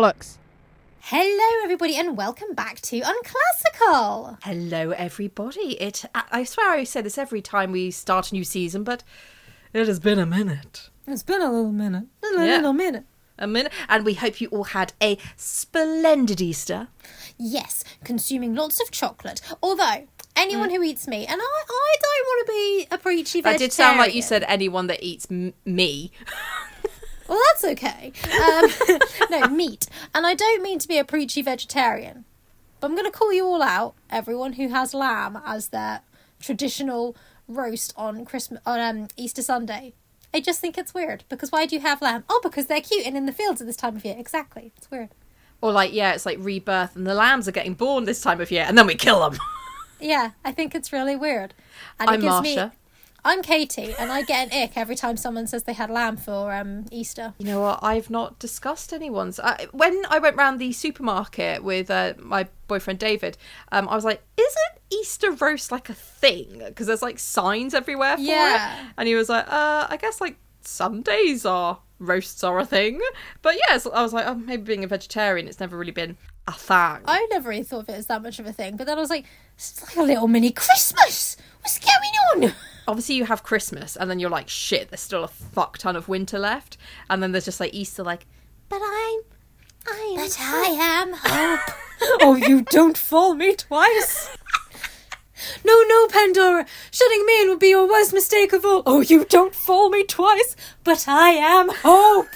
bollocks. Hello, everybody, and welcome back to Unclassical. Hello, everybody. I swear I say this every time we start a new season, but it has been a minute. It's been a little minute. A minute. And we hope you all had a splendid Easter. Yes, consuming lots of chocolate. Although, anyone who eats meat, and I don't want to be a preachy vegetarian. That did sound like you said anyone that eats me. Well, that's okay. No, meat. And I don't mean to be a preachy vegetarian. But I'm going to call you all out, everyone who has lamb as their traditional roast on Easter Sunday. I just think it's weird. Because why do you have lamb? Oh, because they're cute and in the fields at this time of year. Exactly. It's weird. Or it's like rebirth and the lambs are getting born this time of year and then we kill them. Yeah, I think it's really weird. And I'm Marsha. I'm Katie, and I get an ick every time someone says they had lamb for Easter. You know what? I've not discussed anyone's. When I went round the supermarket with my boyfriend David, I was like, isn't Easter roast like a thing? Because there's like signs everywhere for it. And he was like, I guess like Sundays roasts are a thing. But yes, I was like, oh, maybe being a vegetarian, it's never really been a thing. I never really thought of it as that much of a thing. But then I was like, it's like a little mini Christmas. What's going on? Obviously you have Christmas and then you're like, shit, there's still a fuck ton of winter left. And then there's just like Easter like, but I am hope. Oh, you don't fool me twice. No, Pandora. Shutting me in would be your worst mistake of all. Oh, you don't fool me twice, but I am hope.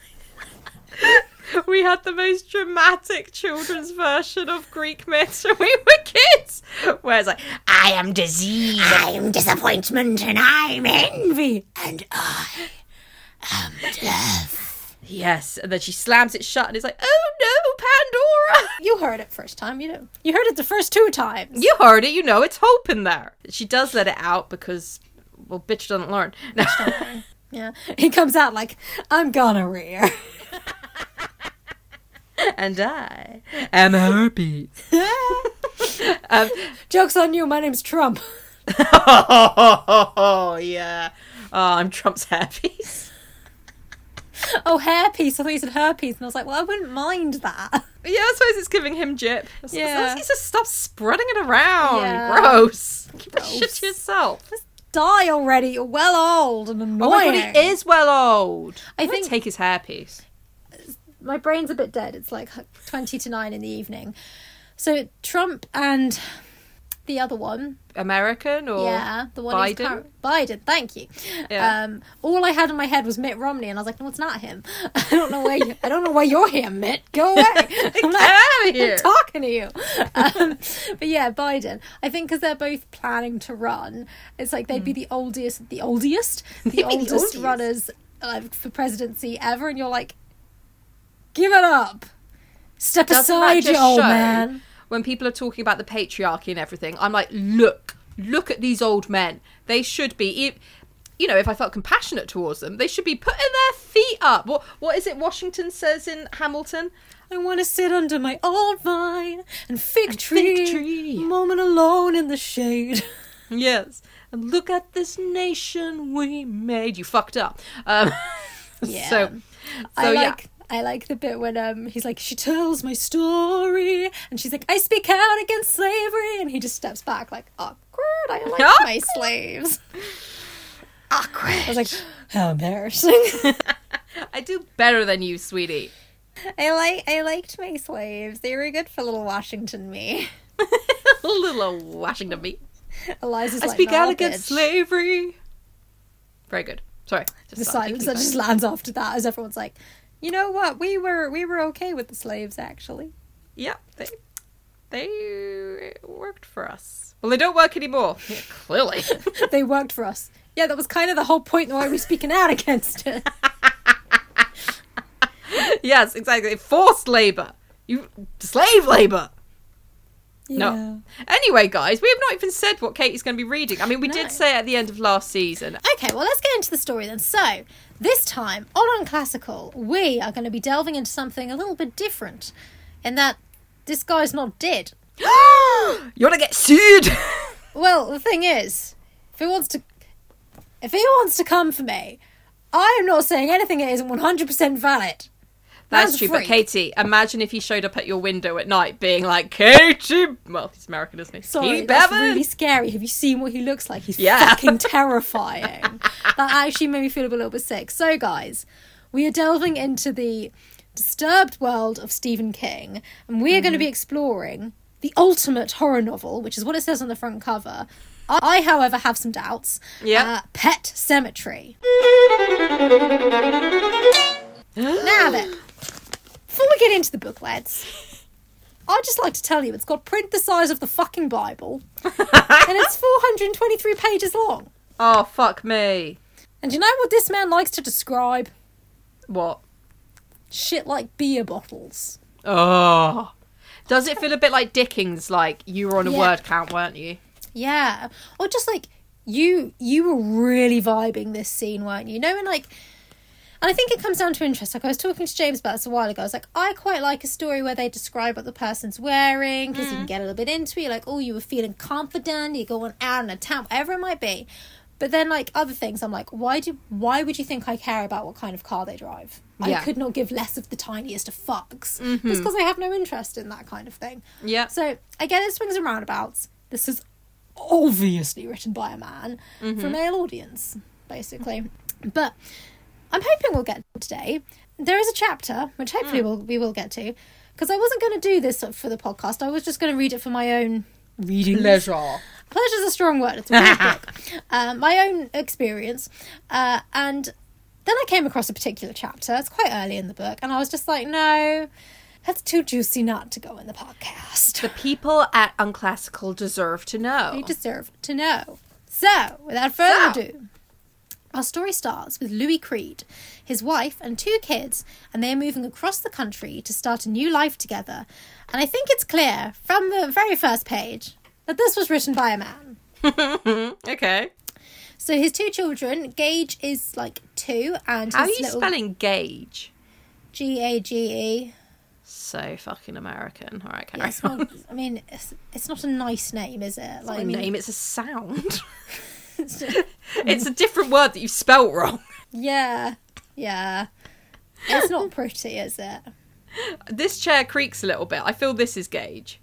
We had the most dramatic children's version of Greek myths when we were kids. Where it's like, I am disease, I am disappointment, and I'm envy, and I am death. Yes, and then she slams it shut and it's like, oh no, Pandora. You heard it first time, you know. You heard it the first 2 times. You heard it, you know, it's hope in there. She does let it out because, well, bitch doesn't learn. No. Yeah, he comes out like, I'm gonorrhea. And I am herpes. Joke's on you, my name's Trump. Oh, yeah. Oh, I'm Trump's herpes. Oh, hairpiece. I thought you said herpes. And I was like, well, I wouldn't mind that. Yeah, I suppose it's giving him jip. Yeah. He just stop spreading it around. Yeah. Gross. Keep that shit to yourself. Just die already. You're well old and annoying. Oh my God, he is well old. I think take his hairpiece. My brain's a bit dead. It's like 20 to 9 in the evening. So Trump and the other one, American or the one Biden? Biden, thank you. Yeah. All I had in my head was Mitt Romney, and I was like, no, it's not him. I don't know why you're here, Mitt. Go away. Get out of here. I'm talking to you. But yeah, Biden. I think because they're both planning to run, it's like they'd be the oldest runners for presidency ever, and you're like, give it up. Step aside, you old man. When people are talking about the patriarchy and everything, I'm like, look at these old men. They should be, you know, if I felt compassionate towards them, they should be putting their feet up. What is it Washington says in Hamilton? I want to sit under my old vine and fig tree, moment alone in the shade. Yes. And look at this nation we made. You fucked up. Yeah. So I like the bit when he's like, she tells my story, and she's like, I speak out against slavery, and he just steps back like, awkward, I like my slaves. Awkward. I was like, how embarrassing. I do better than you, sweetie. I liked my slaves. They were good for little Washington me. Little Washington me. Eliza's I like, speak out bitch. against slavery. Very good. Sorry. The silence that just lands after that as everyone's like, you know what? We were okay with the slaves, actually. Yeah, they worked for us. Well, they don't work anymore. Yeah, clearly. They worked for us. Yeah, that was kind of the whole point why we're speaking out against it. Yes, exactly. Forced labour. Slave labour. Yeah. No. Anyway, guys, we have not even said what Katie's going to be reading. I mean, we did say at the end of last season. Okay, well, let's get into the story then. So, this time, on Unclassical, we are going to be delving into something a little bit different. In that, this guy's not dead. You want to get sued? Well, the thing is, if he wants to come for me, I am not saying anything that isn't 100% valid. That's Man's a true, but freak. Katie, imagine if he showed up at your window at night being like, Katie... Well, he's American, isn't he? Sorry, Katie that's Bevan? really scary. Have you seen what he looks like? He's Yeah. fucking terrifying. That actually made me feel a little bit sick. So, guys, we are delving into the disturbed world of Stephen King, and we are going to be exploring the ultimate horror novel, which is what it says on the front cover. I, however, have some doubts. Yeah. Pet Cemetery. Now then, before we get into the book, lads, I'd just like to tell you it's got print the size of the fucking Bible, and it's 423 pages long. Oh, fuck me. And you know what this man likes to describe? What? Shit like beer bottles. Oh. Does it feel a bit like Dickens, like, you were on a Yeah. word count, weren't you? Yeah. Or just like, you were really vibing this scene, weren't you? You know, and like... And I think it comes down to interest. Like, I was talking to James about this a while ago. I was like, I quite like a story where they describe what the person's wearing, because you can get a little bit into it. Like, oh, you were feeling confident, you're going out on a town, whatever it might be. But then, like, other things, I'm like, why would you think I care about what kind of car they drive? Yeah. I could not give less of the tiniest of fucks. Just because I have no interest in that kind of thing. Yeah. So, again, it swings and roundabouts. This is obviously written by a man for a male audience, basically. But I'm hoping we'll get to today. There is a chapter, which hopefully we will get to, because I wasn't going to do this for the podcast. I was just going to read it for my own reading Pleasure. Pleasure's a strong word. It's a weird book. My own experience. And then I came across a particular chapter. It's quite early in the book. And I was just like, no, that's too juicy not to go in the podcast. The people at Unclassical deserve to know. They deserve to know. So, without further ado, our story starts with Louis Creed, his wife and 2 kids, and they are moving across the country to start a new life together. And I think it's clear from the very first page that this was written by a man. Okay. So his 2 children, Gage is like 2, and How are his you little spelling gauge? Gage. So fucking American. All right, carry Yeah, it's on. not, I mean, it's not a nice name, is it? It's not a name, it's a sound. It's It's a different word that you spelt wrong. yeah. It's not pretty, is it? This chair creaks a little bit. I feel this is Gage.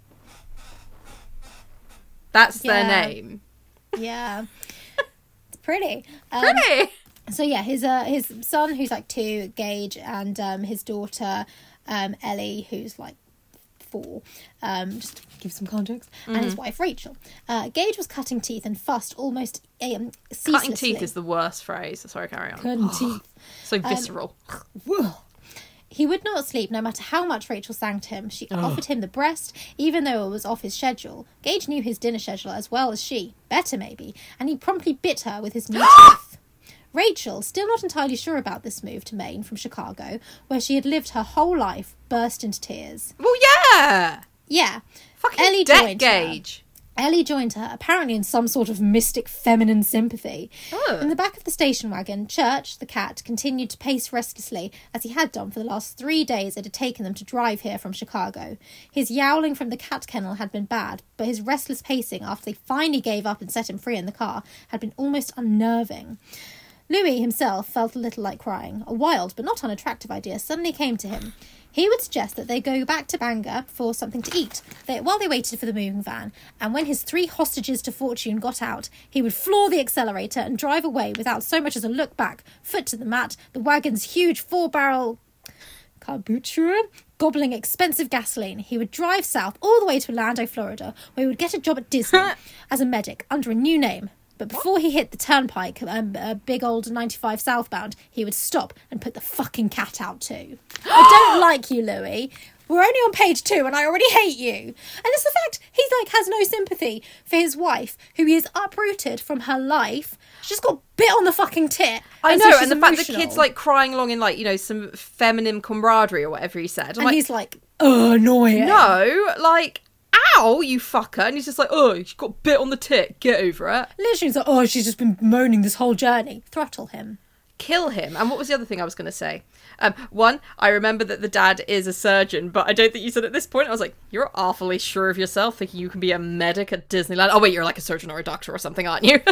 That's their Yeah. name. Yeah. It's pretty. Pretty. So yeah, his son, who's like 2, Gage, and his daughter, Ellie, who's like 4, just to give some context, and his wife Rachel. Gage was cutting teeth and fussed almost ceaselessly. Cutting teeth is the worst phrase. Sorry, carry on. Cutting teeth. So visceral. He would not sleep no matter how much Rachel sang to him. She offered him the breast, even though it was off his schedule. Gage knew his dinner schedule as well as she, better maybe, and he promptly bit her with his new teeth. Rachel, still not entirely sure about this move to Maine from Chicago, where she had lived her whole life, burst into tears. Well, yeah. Yeah. Fucking Ellie deck joined her. Gage. Ellie joined her, apparently in some sort of mystic feminine sympathy. Ugh. In the back of the station wagon, Church, the cat, continued to pace restlessly, as he had done for the last 3 days it had taken them to drive here from Chicago. His yowling from the cat kennel had been bad, but his restless pacing after they finally gave up and set him free in the car had been almost unnerving. Louis himself felt a little like crying. A wild but not unattractive idea suddenly came to him. He would suggest that they go back to Bangor for something to eat while they waited for the moving van, and when his 3 hostages to fortune got out, he would floor the accelerator and drive away without so much as a look back, foot to the mat, the wagon's huge 4-barrel carburetor gobbling expensive gasoline. He would drive south all the way to Orlando, Florida, where he would get a job at Disney as a medic under a new name. But before he hit the turnpike, a big old 95 southbound, he would stop and put the fucking cat out too. I don't like you, Louis. We're only on page 2 and I already hate you. And it's the fact he's like has no sympathy for his wife, who he has uprooted from her life. She's got bit on the fucking tit. I so know, she's and the fact the emotional. kid's like crying along in like, you know, some feminine camaraderie or whatever he said. I'm And like, he's like, oh, annoying. no, like, ow, you fucker. And he's just like, oh, she got bit on the tit. Get over it. Literally, he's like, oh, she's just been moaning this whole journey. Throttle him. Kill him. And what was the other thing I was going to say? One, I remember that the dad is a surgeon, but I don't think you said at this point. I was like, you're awfully sure of yourself, thinking you can be a medic at Disneyland. Oh, wait, you're like a surgeon or a doctor or something, aren't you?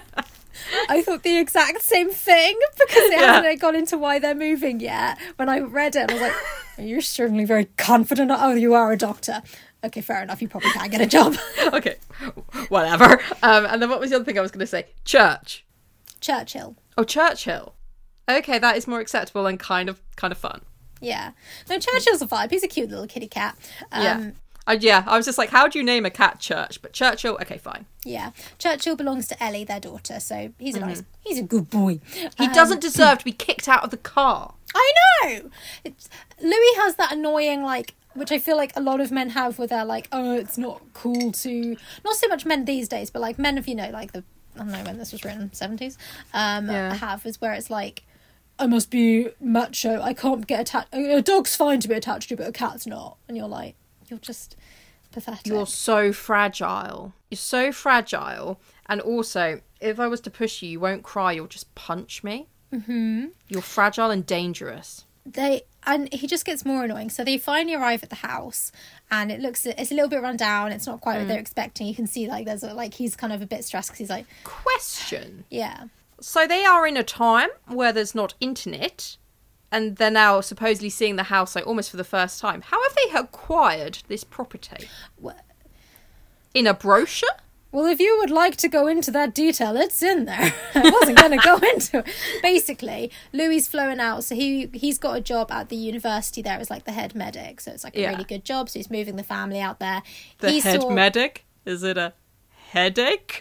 I thought the exact same thing because it hasn't gone into why they're moving yet. When I read it, I was like, You're certainly very confident. Oh, you are a doctor. Okay, fair enough. You probably can't get a job. Okay, whatever. And then what was the other thing I was going to say? Church. Churchill. Oh, Churchill. Okay, that is more acceptable and kind of fun. Yeah. No, Churchill's a vibe. He's a cute little kitty cat. Yeah. I was just like, how do you name a cat Church? But Churchill, okay, fine. Yeah. Churchill belongs to Ellie, their daughter, so he's he's a good boy. He doesn't deserve to be kicked out of the car. I know! Louis has that annoying, like, which I feel like a lot of men have where they're like, oh, it's not cool to... Not so much men these days, but like men of, like the... I don't know when this was written, 70s? Have, is where it's like, I must be macho, I can't get attached... A dog's fine to be attached to, but a cat's not. And you're like, you're just pathetic. You're so fragile. You're so fragile. And also, if I was to push you, you won't cry, you'll just punch me. Mm-hmm. You're fragile and dangerous. And he just gets more annoying. So they finally arrive at the house, and it's a little bit run down. It's not quite what they're expecting. You can see like he's kind of a bit stressed because he's like, question. Yeah. So they are in a time where there's not internet, and they're now supposedly seeing the house like almost for the first time. How have they acquired this property? In a brochure? Well, if you would like to go into that detail, it's in there. I wasn't going to go into it. Basically, Louis flown out, so he's got a job at the university there as like the head medic, so it's like a really good job, so he's moving the family out there. The head medic? Is it a headache?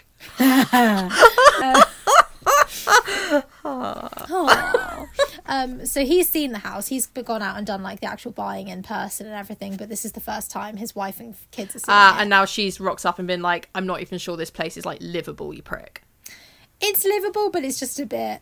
So he's seen the house. He's gone out and done like the actual buying in person and everything, but this is the first time his wife and kids are seeing it. And now she's rocks up and been like, I'm not even sure this place is like livable, you prick. It's livable, but it's just a bit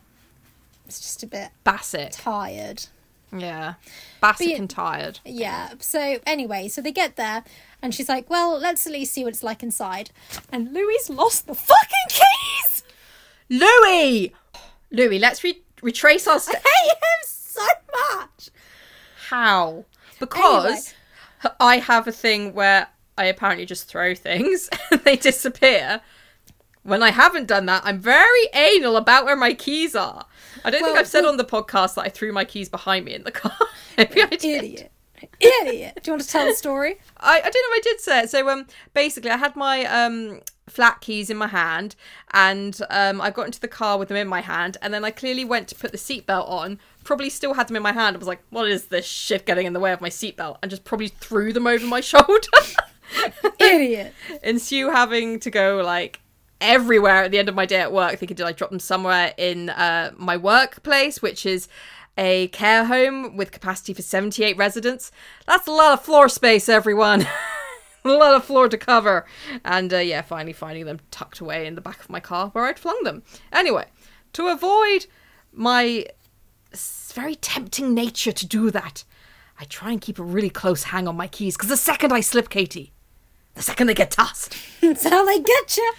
Bassic. tired. Yeah. Bassic and tired. Yeah. So anyway, so they get there and she's like, well, let's at least see what it's like inside. And Louis lost the fucking keys! Louis, let's retrace our steps. I hate him so much. How? Because I have a thing where I apparently just throw things and they disappear. When I haven't done that, I'm very anal about where my keys are. I don't think I've said on the podcast that I threw my keys behind me in the car. Maybe I did. Idiot. Do you want to tell the story? I don't know if I did say it. So basically I had my flat keys in my hand, and I got into the car with them in my hand, and then I clearly went to put the seatbelt on, probably still had them in my hand. I was like, what is this shit getting in the way of my seatbelt? And just probably threw them over my shoulder. Idiot. Ensue having to go like everywhere at the end of my day at work, thinking, did I drop them somewhere in my workplace, which is a care home with capacity for 78 residents. That's a lot of floor space, everyone. A lot of floor to cover. And finally finding them tucked away in the back of my car where I'd flung them. Anyway, to avoid my very tempting nature to do that, I try and keep a really close hang on my keys, because the second I slip, Katie, the second they get tossed. That's how they get you.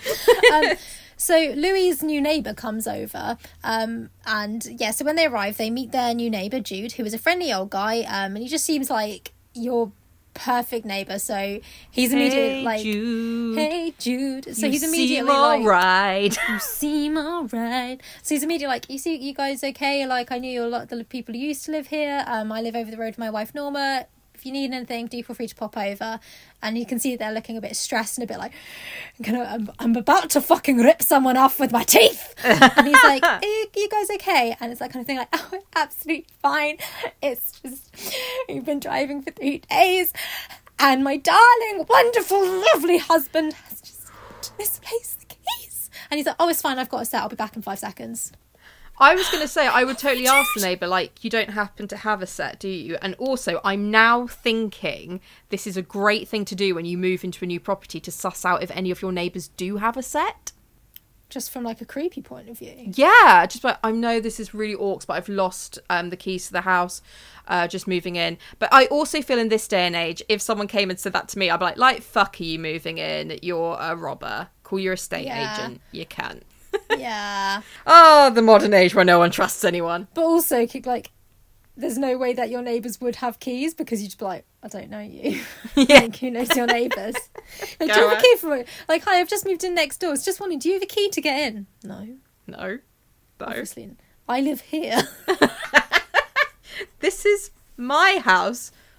So Louis' new neighbour comes over, so when they arrive, they meet their new neighbour, Jude, who is a friendly old guy, and he just seems like your perfect neighbour, so he's immediately like, Jude. Hey Jude. So he's immediately immediately like, alright. You seem alright. So he's immediately like, you guys okay? Like, I knew a lot of the people who used to live here. I live over the road with my wife Norma. If you need anything, do feel free to pop over. And you can see they're looking a bit stressed and a bit like, I'm about to fucking rip someone off with my teeth. And he's like, are you guys okay? And it's that kind of thing like, oh, we're absolutely fine. It's just, we've been driving for 3 days. And my darling, wonderful, lovely husband has just misplaced the keys. And he's like, oh, it's fine. I've got a set. I'll be back in 5 seconds. I was going to say, I would totally ask the neighbour, like, you don't happen to have a set, do you? And also, I'm now thinking this is a great thing to do when you move into a new property, to suss out if any of your neighbours do have a set. Just from, like, a creepy point of view. Yeah, just like, I know this is really orcs, but I've lost the keys to the house, just moving in. But I also feel in this day and age, if someone came and said that to me, I'd be like, fuck are you moving in? You're a robber. Call your estate agent. You can. Yeah. Oh, the modern age where no one trusts anyone. But also, like, there's no way that your neighbours would have keys, because you'd just be like, I don't know you. Yeah. Like, who knows your neighbours? Like, do you have a key for it? Like, hi, I've just moved in next door. It's just wondering, do you have a key to get in? No. Obviously. I live here. This is my house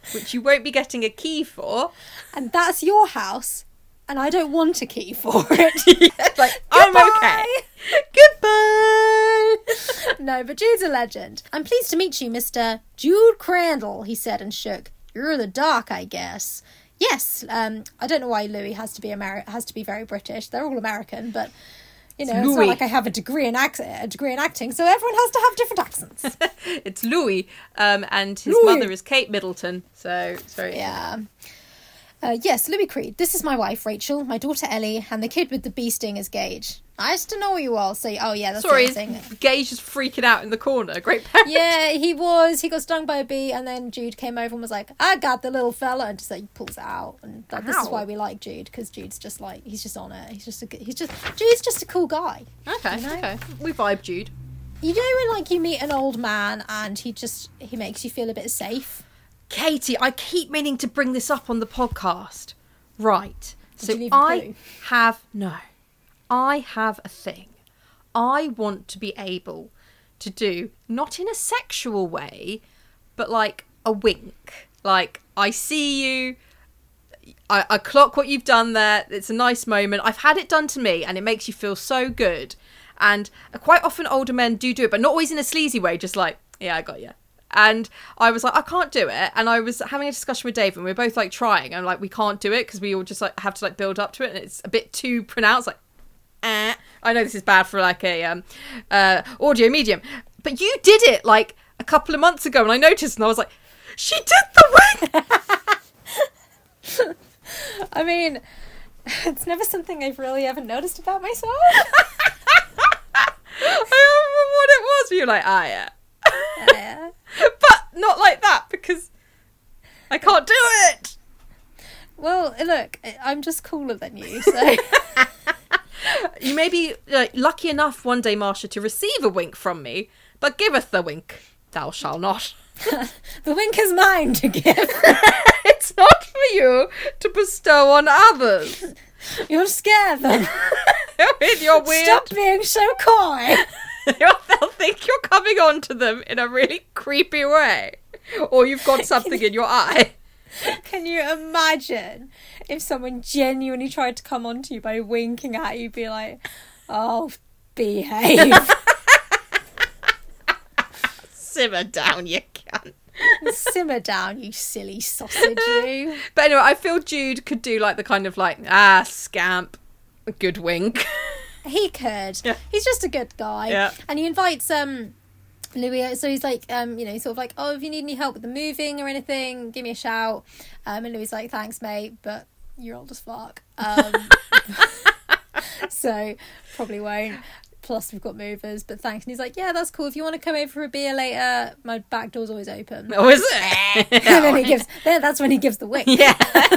which you won't be getting a key for. And that's your house, and I don't want a key for it. Like, I'm okay. Goodbye. No, but Jude's a legend. I'm pleased to meet you, Mr. Jude Crandall, he said and shook. You're the doc, I guess. Yes, I don't know why Louis has to be very British. They're all American, but it's not like I have a degree in acting, so everyone has to have different accents. It's Louis, and his mother is Kate Middleton, so it's very... Yeah. Yes, Louis Creed. This is my wife, Rachel, my daughter, Ellie, and the kid with the bee sting is Gage. Nice to know you all. So, oh yeah, that's the other thing. Gage is freaking out in the corner. Great parent. Yeah, he was. He got stung by a bee, and then Jude came over and was like, I got the little fella, and just like pulls it out. And this is why we like Jude, because Jude's just like, he's just on it. Jude's just a cool guy. Okay, okay. We vibe Jude. You know when like you meet an old man and he makes you feel a bit safe? Katie, I keep meaning to bring this up on the podcast. Right. Did you leave a poo? I have a thing. I want to be able to do, not in a sexual way, but like a wink. Like, I see you, I clock what you've done there, it's a nice moment. I've had it done to me and it makes you feel so good. And quite often older men do it, but not always in a sleazy way, just like, yeah, I got you. And I was like, I can't do it. And I was having a discussion with Dave and we were both like trying and like, we can't do it because we all just like have to like build up to it and it's a bit too pronounced, like, I know this is bad for like a audio medium, but you did it like a couple of months ago and I noticed and I was like, she did the wink. I mean, it's never something I've really ever noticed about myself. I don't remember what it was, but you're like, yeah. Yeah. But not like that because I can't do it. Well, look, I'm just cooler than you, so... You may be lucky enough one day, Marsha, to receive a wink from me, but giveth the wink, thou shalt not. The wink is mine to give. It's not for you to bestow on others. You'll scare them. With your weird... Stop being so coy. They'll think you're coming on to them in a really creepy way. Or you've got something in your eye. Can you imagine if someone genuinely tried to come on to you by winking at you, be like, oh, behave. Simmer down, you cunt. Simmer down, you silly sausage, you. But anyway, I feel Jude could do like the kind of like, scamp, a good wink. He could. Yeah. He's just a good guy. Yeah. And he invites Louis, so he's like, sort of like, oh, if you need any help with the moving or anything, give me a shout. And Louis like, thanks, mate, but you're old as fuck. So probably won't. Plus we've got movers, but thanks. And he's like, yeah, that's cool. If you want to come over for a beer later, my back door's always open. Oh, is it? And then that's when he gives the wink. Yeah.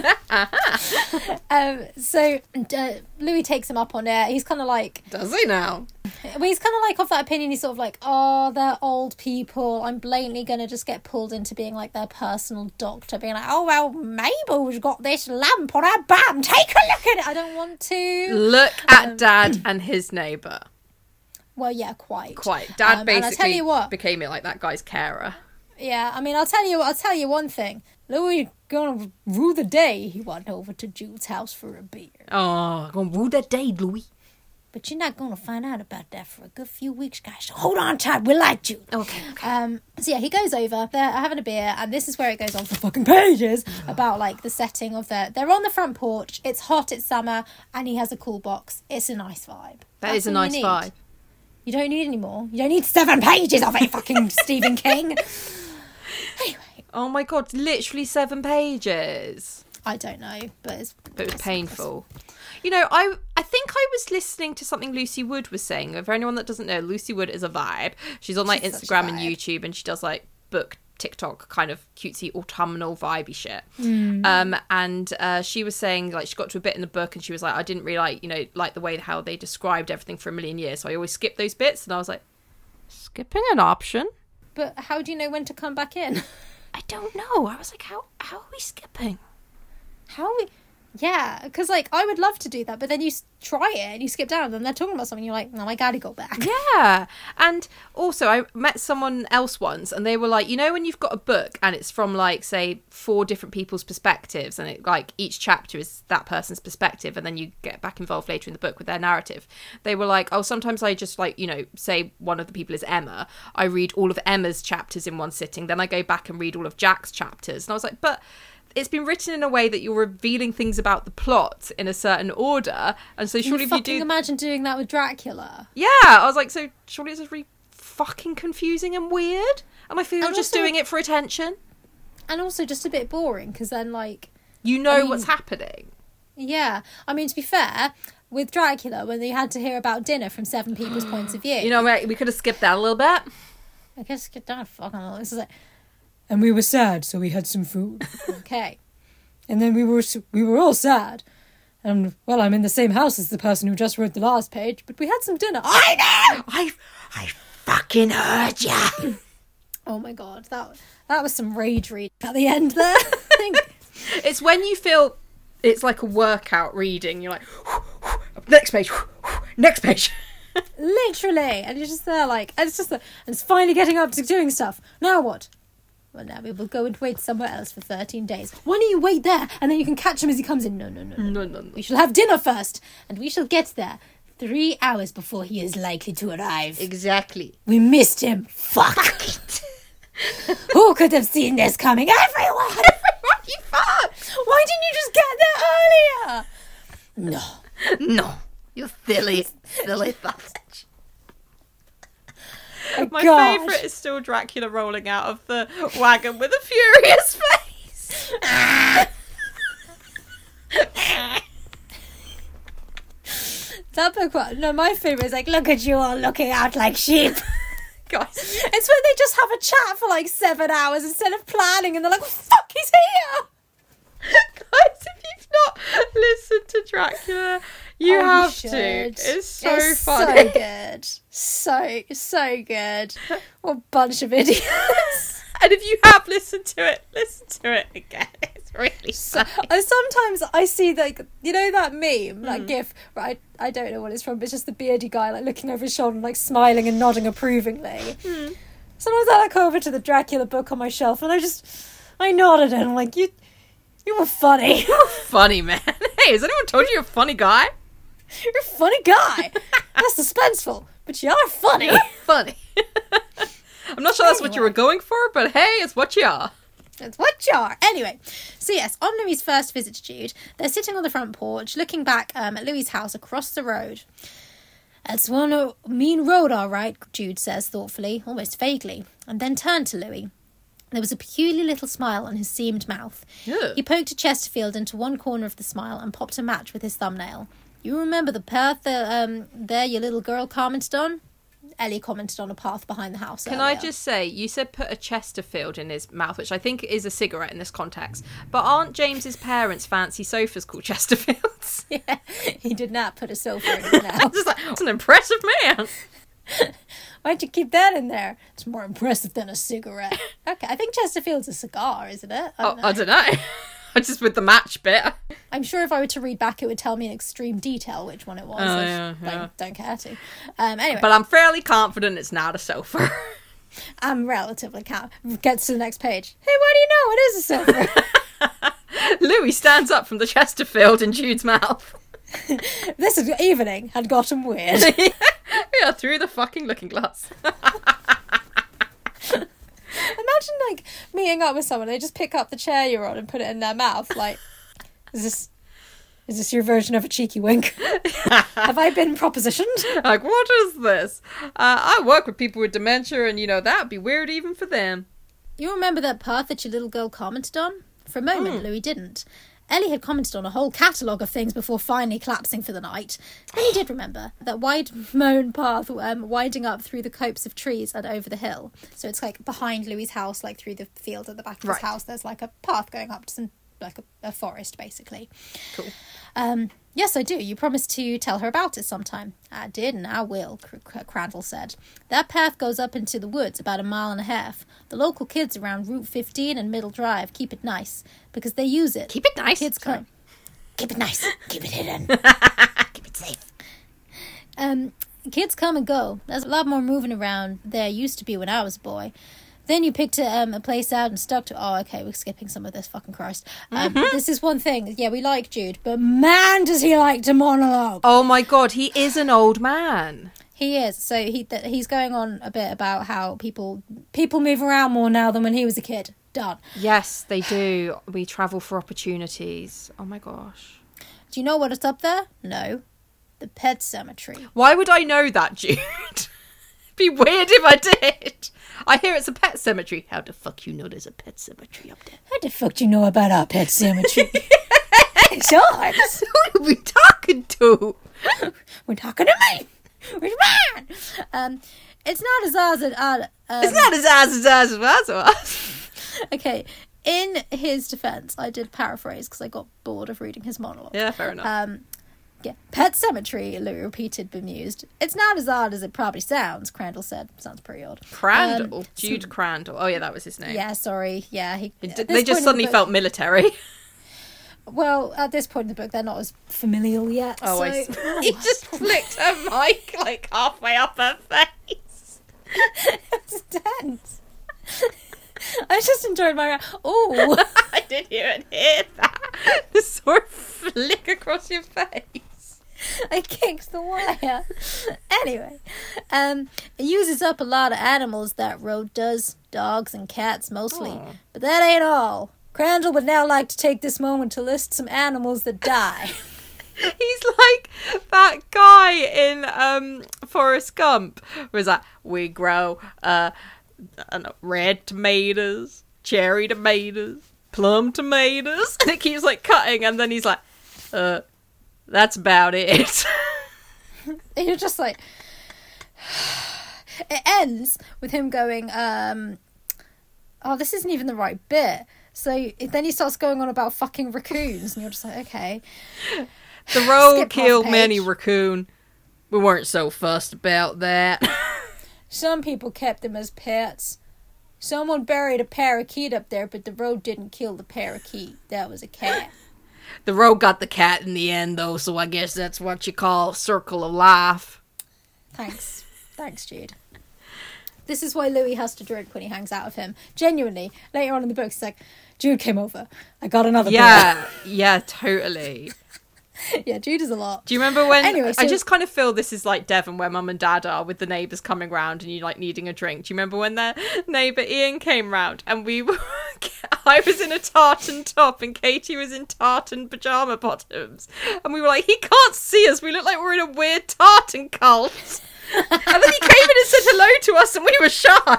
So Louis takes him up on it. He's kind of like... Does he now? Well, he's kind of like of that opinion. He's sort of like, oh, they're old people. I'm blatantly going to just get pulled into being like their personal doctor. Being like, oh, well, Mabel's got this lamp on her bum. Take a look at it. I don't want to. Look at Dad and his neighbour. Well, yeah, quite. Dad basically I'll tell you what, became it like that guy's carer. Yeah, I mean, I'll tell you one thing. Louis gonna rue the day he went over to Jude's house for a beer. Oh, gonna rue that day, Louis. But you're not gonna find out about that for a good few weeks, guys. So hold on tight, we like Jude. Okay. So yeah, he goes over, they're having a beer, and this is where it goes on for fucking pages about like the setting of they're on the front porch, it's hot, it's summer, and he has a cool box. It's a nice vibe. That is a nice vibe. You don't need any more. You don't need 7 pages of it, fucking Stephen King. Anyway. Oh my god, literally 7 pages. I don't know, but it was painful. You know, I think I was listening to something Lucy Wood was saying. For anyone that doesn't know, Lucy Wood is a vibe. She's on like Instagram and YouTube, and she does like book TikTok kind of cutesy autumnal vibey shit. And she was saying like she got to a bit in the book and she was like, I didn't really like the way how they described everything for a million years, so I always skip those bits. And I was like, skipping an option? But how do you know when to come back in? I don't know. I was like, how are we skipping? How are we... Yeah, because, like, I would love to do that, but then you try it and you skip down and they're talking about something and you're like, oh my God, he got back. Yeah. And also, I met someone else once and they were like, you know, when you've got a book and it's from, like, say, 4 different people's perspectives and it, like, each chapter is that person's perspective and then you get back involved later in the book with their narrative. They were like, oh, sometimes I just, like, you know, say one of the people is Emma. I read all of Emma's chapters in one sitting. Then I go back and read all of Jack's chapters. And I was like, but it's been written in a way that you're revealing things about the plot in a certain order, and so surely if you do, imagine doing that with Dracula. Yeah, I was like, so surely it's just really fucking confusing and weird, and I feel you're just doing it for attention, and also just a bit boring because then, like, you know what's happening. Yeah, I mean, to be fair, with Dracula, when they had to hear about dinner from 7 people's points of view, you know, we could have skipped that a little bit. I guess skip down fucking a little. This is like. And we were sad, so we had some food. Okay. And then we were all sad. And, well, I'm in the same house as the person who just wrote the last page, but we had some dinner. I know! I fucking heard ya! Oh my God, that was some rage read at the end there. It's when you feel it's like a workout reading. You're like, next page, next page. Literally. And you're just there like, and it's finally getting up to doing stuff. Now what? Well, now we will go and wait somewhere else for 13 days. Why don't you wait there, and then you can catch him as he comes in? No. We shall have dinner first, and we shall get there 3 hours before he is likely to arrive. Exactly. We missed him. Fuck it. Who could have seen this coming? Everyone! You fuck! Why didn't you just get there earlier? No. You silly sausage. My favourite is still Dracula rolling out of the wagon with a furious face. That book, no, my favourite is like, look at you all looking out like sheep. Guys. It's when they just have a chat for like 7 hours instead of planning and they're like, well, fuck, he's here. Guys, if you've not listened to Dracula, you have to. It's so funny. So good. So good. What a bunch of idiots. And if you have listened to it, listen to it again. It's really funny. Sometimes I see, like, you know that meme, that gif, right? I don't know what it's from, but it's just the beardy guy, like, looking over his shoulder, like, smiling and nodding approvingly. Sometimes I, like, go over to the Dracula book on my shelf, and I nodded, and I'm like, you were funny. You're funny, man. Hey, has anyone told you you're a funny guy? You're a funny guy. That's suspenseful, but you are funny. You're funny. I'm not sure that's what you were going for, but hey, it's what you are. It's what you are. Anyway, so yes, on Louis's first visit to Jude, they're sitting on the front porch, looking back at Louis's house across the road. It's one mean road, all right, Jude says thoughtfully, almost vaguely, and then turned to Louis. There was a peculiar little smile on his seamed mouth. Yeah. He poked a Chesterfield into one corner of the smile and popped a match with his thumbnail. You remember the path there your little girl commented on? Ellie commented on a path behind the house Can earlier. I just say, you said put a Chesterfield in his mouth, which I think is a cigarette in this context. But aren't James's parents' fancy sofas called Chesterfields? Yeah, he did not put a sofa in his mouth. Just like, that's an impressive man. Why'd you keep that in there? It's more impressive than a cigarette. Okay, I think Chesterfield's a cigar, isn't it? I don't know. Just with the match bit. I'm sure if I were to read back, it would tell me in extreme detail which one it was. I don't care to. Anyway. But I'm fairly confident it's not a sofa. I'm relatively confident. Gets to the next page. Hey, what do you know? It is a sofa. Louis stands up from the Chesterfield in Jude's mouth. This evening had gotten weird. Yeah, through the fucking looking glass. Imagine, like, meeting up with someone, they just pick up the chair you're on and put it in their mouth, like, is this your version of a cheeky wink? Have I been propositioned? Like, what is this? I work with people with dementia, and, you know, that'd be weird even for them. You remember that path that your little girl commented on? For a moment, Louis didn't. Ellie had commented on a whole catalogue of things before finally collapsing for the night. Then he did remember that wide mown path winding up through the copse of trees and over the hill. So it's like behind Louis's house, like through the field at the back of his house, there's like a path going up to some, like a forest, basically. Cool. Yes, I do. You promised to tell her about it sometime. I did, and I will, Crandall said. That path goes up into the woods about 1.5 miles. The local kids around Route 15 and Middle Drive keep it nice, because they use it. Keep it nice? Kids come. Keep it nice. Keep it hidden. Keep it safe. Kids come and go. There's a lot more moving around there used to be when I was a boy. Then you picked a place out and stuck to... Oh, okay, we're skipping some of this, fucking Christ. This is one thing. Yeah, we like Jude, but man, does he like to monologue. Oh my God, he is an old man. He is. So he's going on a bit about how people move around more now than when he was a kid. Done. Yes, they do. We travel for opportunities. Oh my gosh. Do you know what is up there? No. The Pet Cemetery. Why would I know that, Jude? Be weird if I did. I hear it's a pet cemetery. How the fuck you know there's a pet cemetery up there? How the fuck do you know about our pet cemetery? It's yours. Who are we talking to? We're talking to me. Which man? It's not as ours as it's not as ours as us. Okay. In his defense, I did paraphrase because I got bored of reading his monologue. Yeah, fair enough. Yeah, Pet Cemetery, Louis repeated, bemused. It's not as odd as it probably sounds, Crandall said. Sounds pretty odd. Crandall? Jude Crandall. Oh, yeah, that was his name. Yeah, sorry. Yeah, they just suddenly felt military. Well, at this point in the book, they're not as familial yet. Oh, so... I see. He just flicked her mic like halfway up her face. It's tense. I just enjoyed my... Oh! I didn't even hear that. The sword flick across your face. I kicked the wire. Anyway, it uses up a lot of animals, that road does. Dogs and cats mostly. Aww. But that ain't all. Crandall would now like to take this moment to list some animals that die. He's like that guy in Forrest Gump. Where he's like, we grow red tomatoes, cherry tomatoes, plum tomatoes. And it keeps like cutting, and then he's like, that's about it. And you're just like... It ends with him going, oh, this isn't even the right bit. So then he starts going on about fucking raccoons, and you're just like, okay. The road killed many raccoon. We weren't so fussed about that. Some people kept them as pets. Someone buried a parakeet up there, but the road didn't kill the parakeet. That was a cat. The road got the cat in the end, though, so I guess that's what you call circle of life. Thanks. Thanks, Jude. This is why Louis has to drink when he hangs out with him. Genuinely, later on in the book, he's like, Jude came over. I got another beer. Yeah, totally. Yeah, Jude is a lot. Do you remember when... Anyway, I just kind of feel this is like Devon, where mum and dad are with the neighbours coming round and you like needing a drink. Do you remember when their neighbour Ian came round and we were... I was in a tartan top and Katie was in tartan pyjama bottoms. And we were like, he can't see us. We look like we're in a weird tartan cult. And then he came in and said hello to us and we were shy.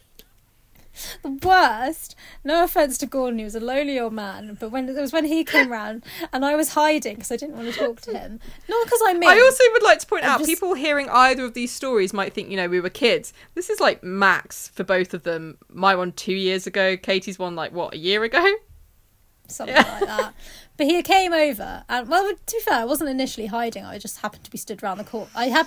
The worst, no offence to Gordon, he was a lonely old man, but it was when he came round and I was hiding because I didn't want to talk to him. Not because I mean. I also would like to point out, people hearing either of these stories might think, we were kids. This is like max for both of them. My one 2 years ago, Katie's one like, what, a year ago? Something like that. But he came over, and well, to be fair, I wasn't initially hiding. I just happened to be stood around the corner.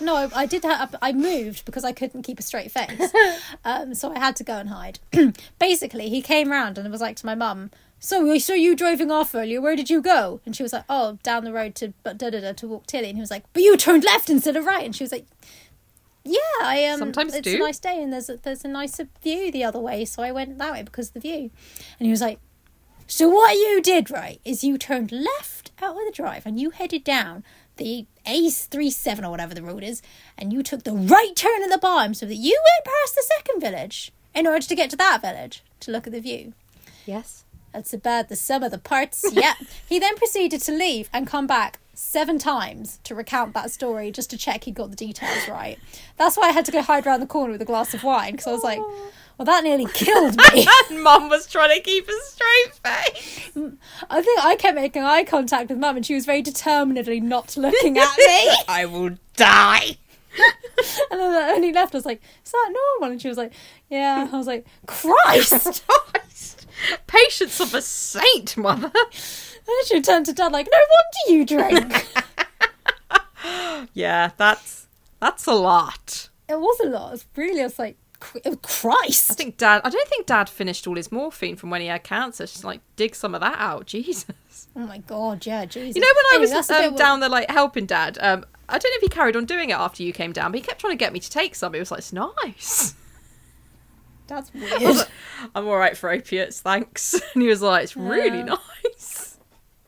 I moved because I couldn't keep a straight face, so I had to go and hide. Basically, he came round and was like to my mum, "So I saw you driving off earlier. Where did you go?" And she was like, "Oh, down the road to to walk Tilly." And he was like, "But you turned left instead of right." And she was like, "Yeah, I sometimes it's do. a nice day, and there's a nicer view the other way, so I went that way because of the view." And he was like, "So what you did, right, is you turned left out of the drive and you headed down the A37 or whatever the road is, and you took the right turn at the bottom so that you went past the second village in order to get to that village to look at the view." Yes. That's about the sum of the parts. Yeah. He then proceeded to leave and come back 7 times to recount that story just to check he got the details right. That's why I had to go hide around the corner with a glass of wine, because I was like, well, that nearly killed me. And Mum was trying to keep a straight face. I think I kept making eye contact with Mum and she was very determinedly not looking at me. I will die. And then when he left, I was like, "Is that normal?" And she was like, "Yeah." I was like, Christ! Patience of a saint, Mother. And she turned to Dad like, "No wonder you drink." Yeah, that's a lot. It was a lot. I was like, Christ. I don't think Dad finished all his morphine from when he had cancer. Just like dig some of that out. Jesus. Oh my God, yeah, Jesus. You know, when Anyway, I was down there like helping Dad, I don't know if he carried on doing it after you came down, but he kept trying to get me to take some. It was like, it's nice. That's I was weird. like, I'm all right for opiates, thanks. And he was like, it's really nice.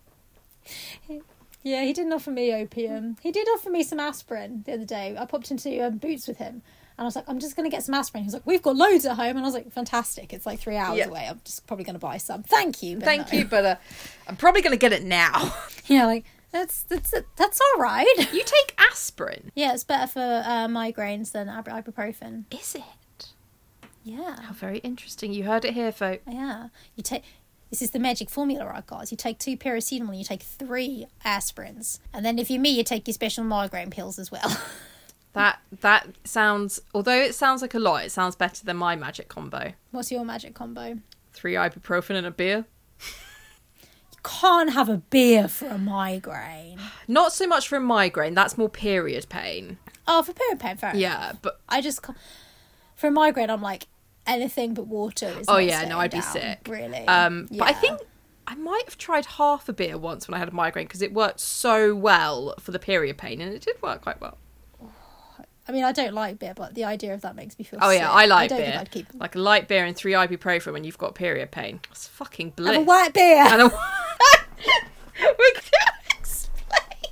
Yeah, he didn't offer me opium. He did offer me some aspirin the other day. I popped into Boots with him. And I was like, I'm just going to get some aspirin. He was like, we've got loads at home. And I was like, fantastic. It's like 3 hours away. I'm just probably going to buy some. Thank you. Thank you, but I'm probably going to get it now. Yeah, like, that's all right. You take aspirin? Yeah, it's better for migraines than ibuprofen. Is it? Yeah. How very interesting. You heard it here, folks. Yeah. This is the magic formula I got. You take 2 paracetamol and you take 3 aspirins. And then if you're me, you take your special migraine pills as well. That sounds, although it sounds like a lot, it sounds better than my magic combo. What's your magic combo? 3 ibuprofen and a beer. You can't have a beer for a migraine. Not so much for a migraine, that's more period pain. Oh, for period pain, fair enough. Yeah, but... I just can't. For a migraine, I'm like, anything but water is Oh yeah, no, I'd be down, sick. Really. But I think I might have tried half a beer once when I had a migraine because it worked so well for the period pain, and it did work quite well. I mean, I don't like beer, but the idea of that makes me feel Oh sick. yeah, I like don't beer. think I'd keep... Like a light beer and 3 ibuprofen when you've got period pain. It's fucking bliss. Have a white beer. And a... We're gonna explain.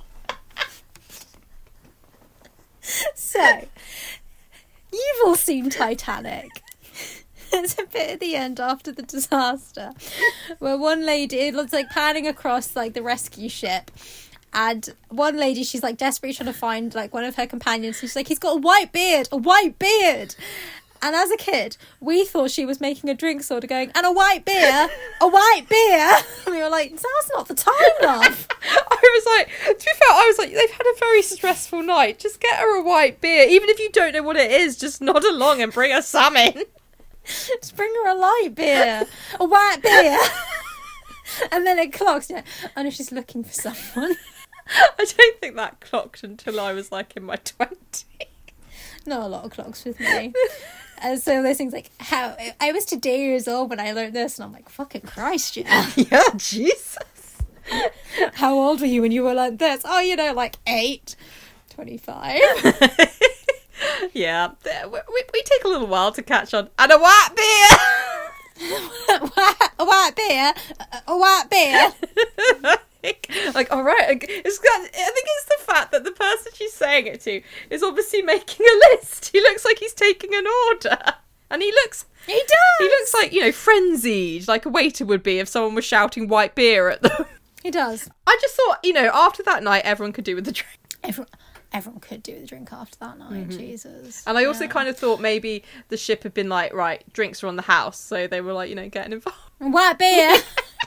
So, you've all seen Titanic. There's a bit at the end after the disaster where one lady, it looks like panning across like the rescue ship, and one lady, she's like desperately trying to find like one of her companions, and she's like, he's got a white beard. And as a kid, we thought she was making a drink soda going, and a white beer. And we were like, that's not the time, love. I was like, to be fair, I was like, they've had a very stressful night. Just get her a white beer. Even if you don't know what it is, just nod along and bring her some in. Just bring her a light beer. A white beer. And then it clocks. Yeah. I know she's looking for someone. I don't think that clocked until I was like in my 20s. Not a lot of clocks with me. And so those things like, how I was 2 years old when I learned this, and I'm like, fucking Christ, yeah. Yeah, Jesus. How old were you when you were like this? Oh, you know, like 8, 25. Yeah, we take a little while to catch on. And a white beer. A white beer. A white beer. Like, all right, I think it's the fact that the person she's saying it to is obviously making a list. He looks like he's taking an order, and he does. He looks like, you know, frenzied, like a waiter would be if someone was shouting white beer at them. He does. I just thought, you know, after that night, everyone could do with the drink. Everyone could do with a drink after that night. Jesus. And I also kind of thought maybe the ship had been like, right, drinks are on the house, so they were like, you know, getting involved. White beer.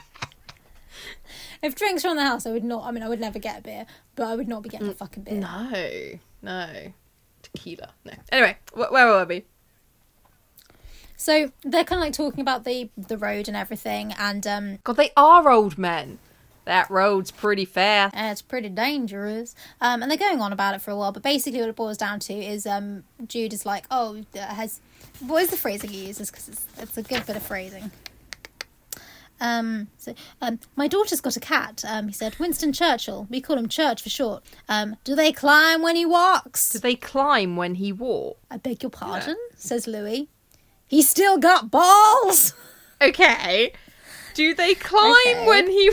If drinks were on the house, I would never get a beer, but I would not be getting a fucking beer. No. Tequila. No. Anyway, where were we? So they're kind of like talking about the road and everything, and God, they are old men. That road's pretty fast. it's pretty dangerous. And they're going on about it for a while, but basically what it boils down to is Jude is like, what is the phrasing he uses? Because it's a good bit of phrasing. My daughter's got a cat, he said. Winston Churchill. We call him Church for short. Do they climb when he walks? Do they climb when he walks? I beg your pardon, says Louis. He's still got balls. Okay. Do they climb when he...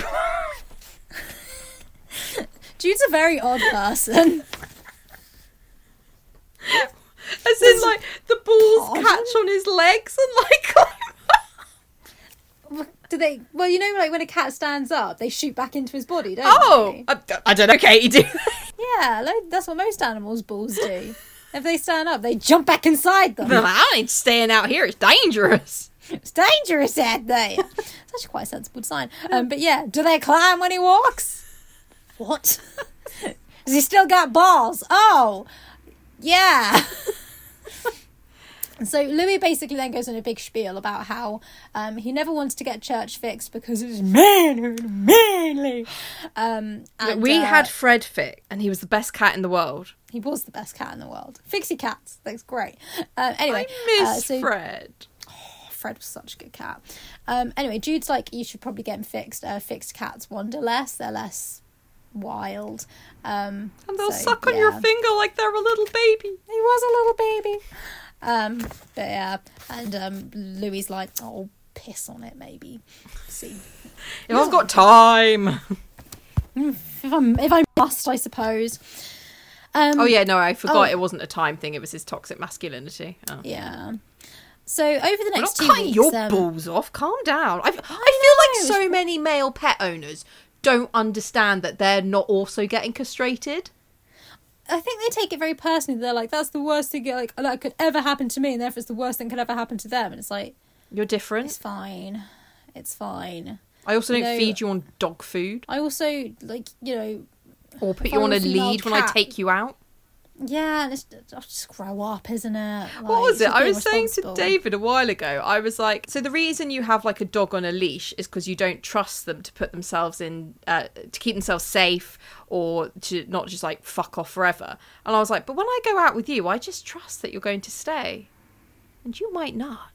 Jude's a very odd person. As in, like, the balls catch on his legs and, like, climb up. Do they... Well, you know, like, when a cat stands up, they shoot back into his body, don't they? I don't know, Katie, do they? Yeah, like, that's what most animals' balls do. If they stand up, they jump back inside them. No, I ain't staying out here. It's dangerous. It's dangerous out there. It's actually quite a sensible sign. But yeah, do they climb when he walks? What? Has he still got balls? Oh, yeah. So Louis basically then goes on a big spiel about how he never wanted to get church fixed because it was manly. We had Fred fixed, and he was the best cat in the world. He was the best cat in the world. Fixie cats, that's great. Anyway, I miss Fred. Fred was such a good cat. Anyway, Jude's like, you should probably get him fixed. Fixed cats wander less. They're less wild. And they'll suck on your finger like they're a little baby. He was a little baby. But yeah, and Louis like, oh, piss on it, maybe. See, if I've got time. If I must, I suppose. Oh yeah, no, I forgot it wasn't a time thing. It was his toxic masculinity. Oh. Yeah. So over the next 2 cutting weeks, your balls off. Calm down. I feel like so many male pet owners don't understand that they're not also getting castrated. I think they take it very personally. They're like, that's the worst thing that could ever happen to me, and therefore it's the worst thing could ever happen to them. And it's like, you're different. It's fine. It's fine. I also don't feed you on dog food. I also or put you on a lead when I take you out. Yeah, and I'll just grow up, isn't it? Like, what was it? I was saying to David a while ago, I was like, so the reason you have like a dog on a leash is because you don't trust them to put themselves in, to keep themselves safe or to not just like fuck off forever. And I was like, but when I go out with you, I just trust that you're going to stay. And you might not.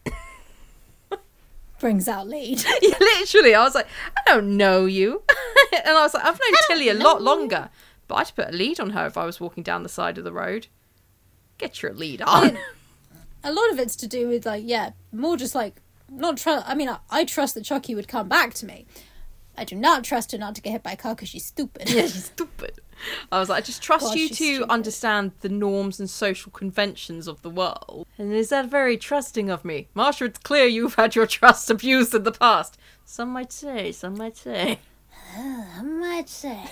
Brings out lead. Yeah, literally. I was like, I don't know you. And I was like, I've known Tilly a lot longer. But I'd put a lead on her if I was walking down the side of the road. Get your lead on. A lot of it's to do with, like, more just, like, not trust. I mean, I trust that Chucky would come back to me. I do not trust her not to get hit by a car because she's stupid. Yeah, she's stupid. I was like, I just trust you to understand the norms and social conventions of the world. And is that very trusting of me? Marsha, it's clear you've had your trust abused in the past. Some might say, some might say. I might say.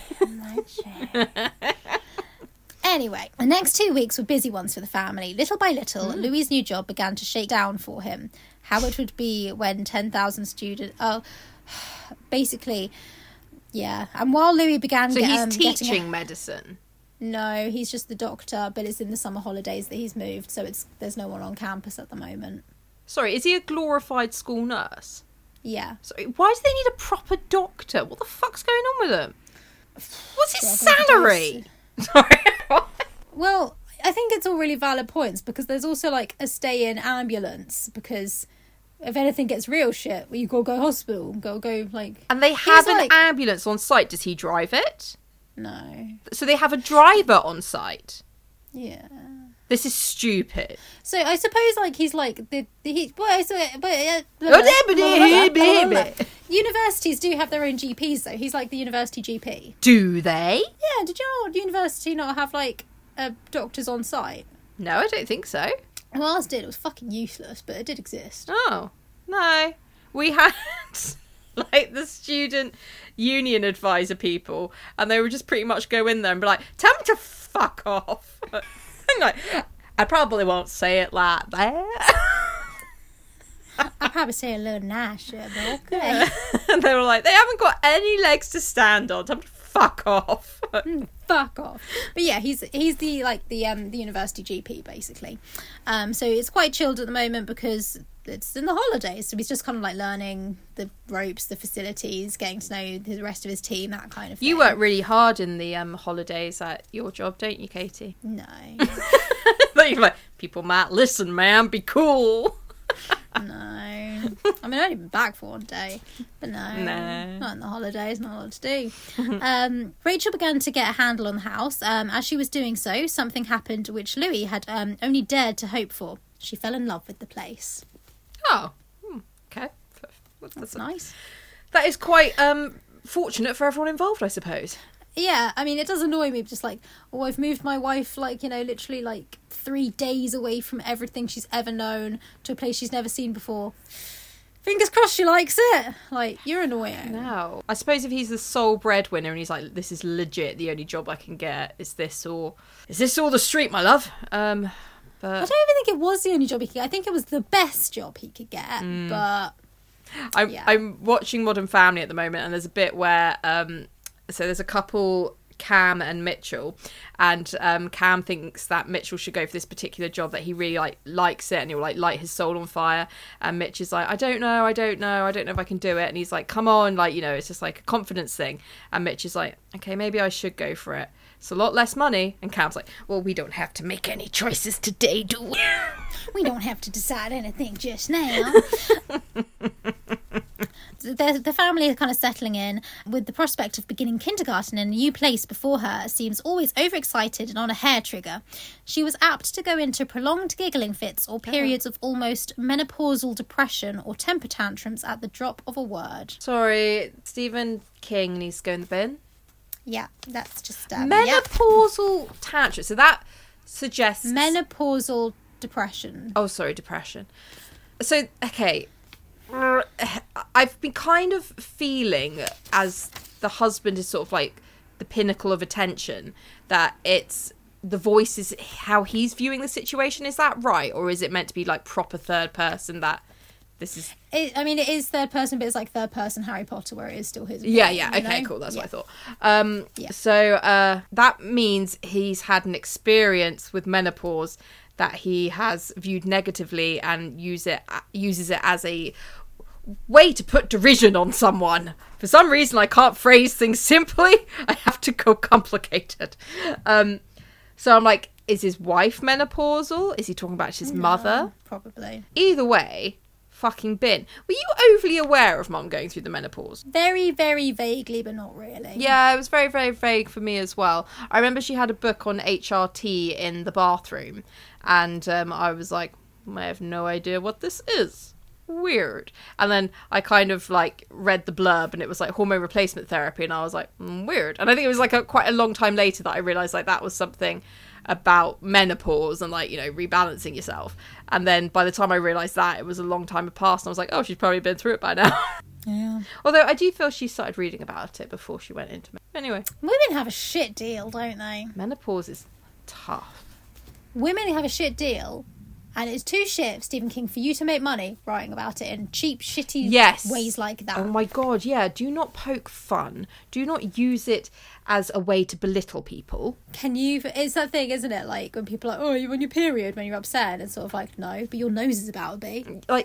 Anyway, the next 2 weeks were busy ones for the family. Little by little, Louis' new job began to shake down for him. How it would be when 10,000 students... Oh, basically, yeah. And while Louis began... So he's teaching medicine? No, he's just the doctor, but it's in the summer holidays that he's moved, so there's no one on campus at the moment. Sorry, is he a glorified school nurse? Yeah. So why do they need a proper doctor? What the fuck's going on with him? What's his salary? Sorry. Well, I think it's all really valid points because there's also like a stay-in ambulance because if anything gets real shit, you gotta go hospital, go like. And they have an ambulance on site. Does he drive it? No. So they have a driver on site. Yeah. This is stupid. So I suppose like he's like universities do have their own GPs though. He's like the university GP. Do they? Yeah. Did your university not have like doctors on site? No, I don't think so. Well, ours did. It was fucking useless, but it did exist. Oh no, we had like the student union advisor people, and they would just pretty much go in there and be like, "Tell me to fuck off." Like, I probably won't say it like that. I'll probably say a little nicer, but okay. Yeah. And they were like, they haven't got any legs to stand on. Tell them to fuck off. Fuck off. But yeah, he's the like the university GP basically. So it's quite chilled at the moment because it's in the holidays, so he's just kind of like learning the ropes, the facilities, getting to know the rest of his team, that kind of thing. You work really hard in the holidays at your job, don't you, Katie? No. You're like, people might listen, man, be cool. No. I mean, I've only been back for 1 day, but no, not in the holidays, not a lot to do. Rachel began to get a handle on the house. As she was doing so, something happened which Louis had only dared to hope for. She fell in love with the place. Oh, okay. That's nice. That is quite fortunate for everyone involved, I suppose. Yeah, I mean, it does annoy me, just like, oh, I've moved my wife, like, literally, like, 3 days away from everything she's ever known to a place she's never seen before. Fingers crossed she likes it. Like, you're annoying. No. I suppose if he's the sole breadwinner and he's like, this is legit the only job I can get, is this all the street, my love? But I don't even think it was the only job he could get. I think it was the best job he could get, but... I'm watching Modern Family at the moment, and there's a bit where... So there's a couple Cam and Mitchell, and Cam thinks that Mitchell should go for this particular job, that he really likes it and he'll light his soul on fire. And Mitch is like, I don't know if I can do it. And he's like, come on, it's just like a confidence thing. And Mitch is like, okay, maybe I should go for it. It's a lot less money. And Cam's like, well, we don't have to make any choices today, do we? We don't have to decide anything just now. The family is kind of settling in with the prospect of beginning kindergarten in a new place before her. Seems always overexcited and on a hair trigger. She was apt to go into prolonged giggling fits or periods of almost menopausal depression or temper tantrums at the drop of a word. Sorry, Stephen King needs to go in the bin. Yeah, that's just... menopausal tantrums. So that suggests... Menopausal depression. Oh, sorry, depression. So, okay... I've been kind of feeling, as the husband is sort of like the pinnacle of attention, that it's the voice is how he's viewing the situation. Is that right? Or is it meant to be like proper third person that this is... It is third person, but it's like third person Harry Potter where it is still his opinion, Yeah. Okay, cool. That's what I thought. So that means he's had an experience with menopause that he has viewed negatively and uses it as a way to put derision on someone. For some reason, I can't phrase things simply. I have to go complicated. So I'm like, is his wife menopausal? Is he talking about his mother? Probably. Either way, fucking bin. Were you overly aware of Mum going through the menopause? Very, very vaguely, but not really. Yeah, it was very, very vague for me as well. I remember she had a book on HRT in the bathroom, and I was like, I have no idea what this is. Weird. And then I kind of like read the blurb and it was like hormone replacement therapy, and I was like, weird. And I think it was like quite a long time later that I realised like that was something about menopause and like, rebalancing yourself. And then by the time I realised that, it was a long time had passed, and I was like, oh, she's probably been through it by now. Yeah. Although I do feel she started reading about it before she went into anyway. Women have a shit deal, don't they? Menopause is tough. Women have a shit deal, and it's too shit, Stephen King, for you to make money writing about it in cheap, shitty ways like that. Oh my god, yeah. Do not poke fun. Do not use it as a way to belittle people. It's that thing, isn't it? Like when people are like, oh, you're on your period when you're upset. And it's sort of like, no, but your nose is about to be. Like,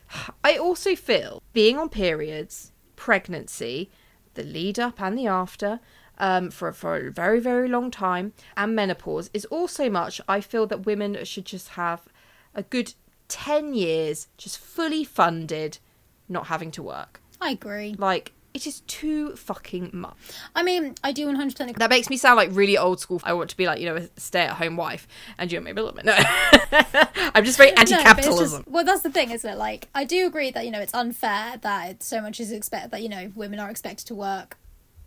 I also feel being on periods, pregnancy, the lead up and the after, for a very, very long time, and menopause is also much. I feel that women should just have a good 10 years just fully funded, not having to work. I agree. Like, it is too fucking much. I mean, I do 100% agree. That makes me sound like really old school. I want to be like, a stay-at-home wife. And maybe a little bit. No. I'm just very anti-capitalism. Well, that's the thing, isn't it? Like, I do agree that, it's unfair that so much is expected, that, women are expected to work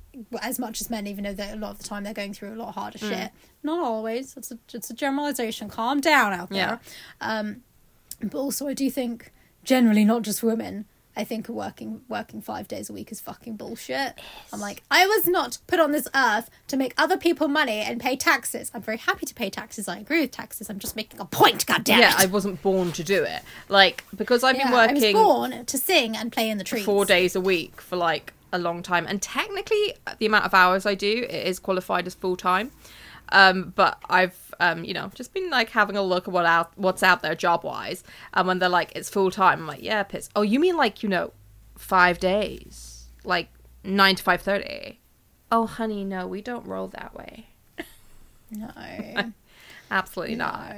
as much as men, even though a lot of the time they're going through a lot harder shit. Not always. It's a generalisation. Calm down out there. Yeah. But also I do think, generally not just women, I think working 5 days a week is fucking bullshit. Yes. I'm like, I was not put on this earth to make other people money and pay taxes. I'm very happy to pay taxes. I agree with taxes. I'm just making a point, goddammit. Yeah, I wasn't born to do it. Like, because I've been working... I was born to sing and play in the trees. 4 days a week for, like, a long time. And technically, the amount of hours I do, it is qualified as full-time. But I've, just been, like, having a look at what's out there job-wise. And when they're like, it's full-time, I'm like, yeah, piss. Oh, you mean, like, 5 days? Like, 9 to 5:30? Oh, honey, no, we don't roll that way. No. Absolutely not.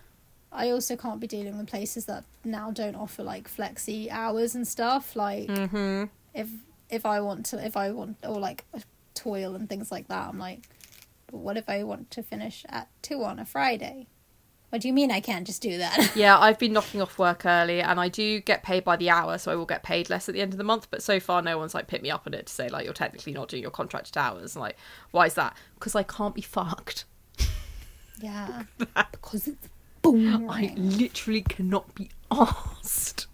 I also can't be dealing with places that now don't offer, like, flexi hours and stuff. Like, if I want, or, like, toil and things like that, I'm like... But what if I want to finish at 2 on a Friday? What do you mean I can't just do that? Yeah, I've been knocking off work early, and I do get paid by the hour, so I will get paid less at the end of the month. But so far, no one's like picked me up on it to say like you're technically not doing your contracted hours. And like, why is that? Because I can't be fucked. Yeah, because it's boring. I literally cannot be asked.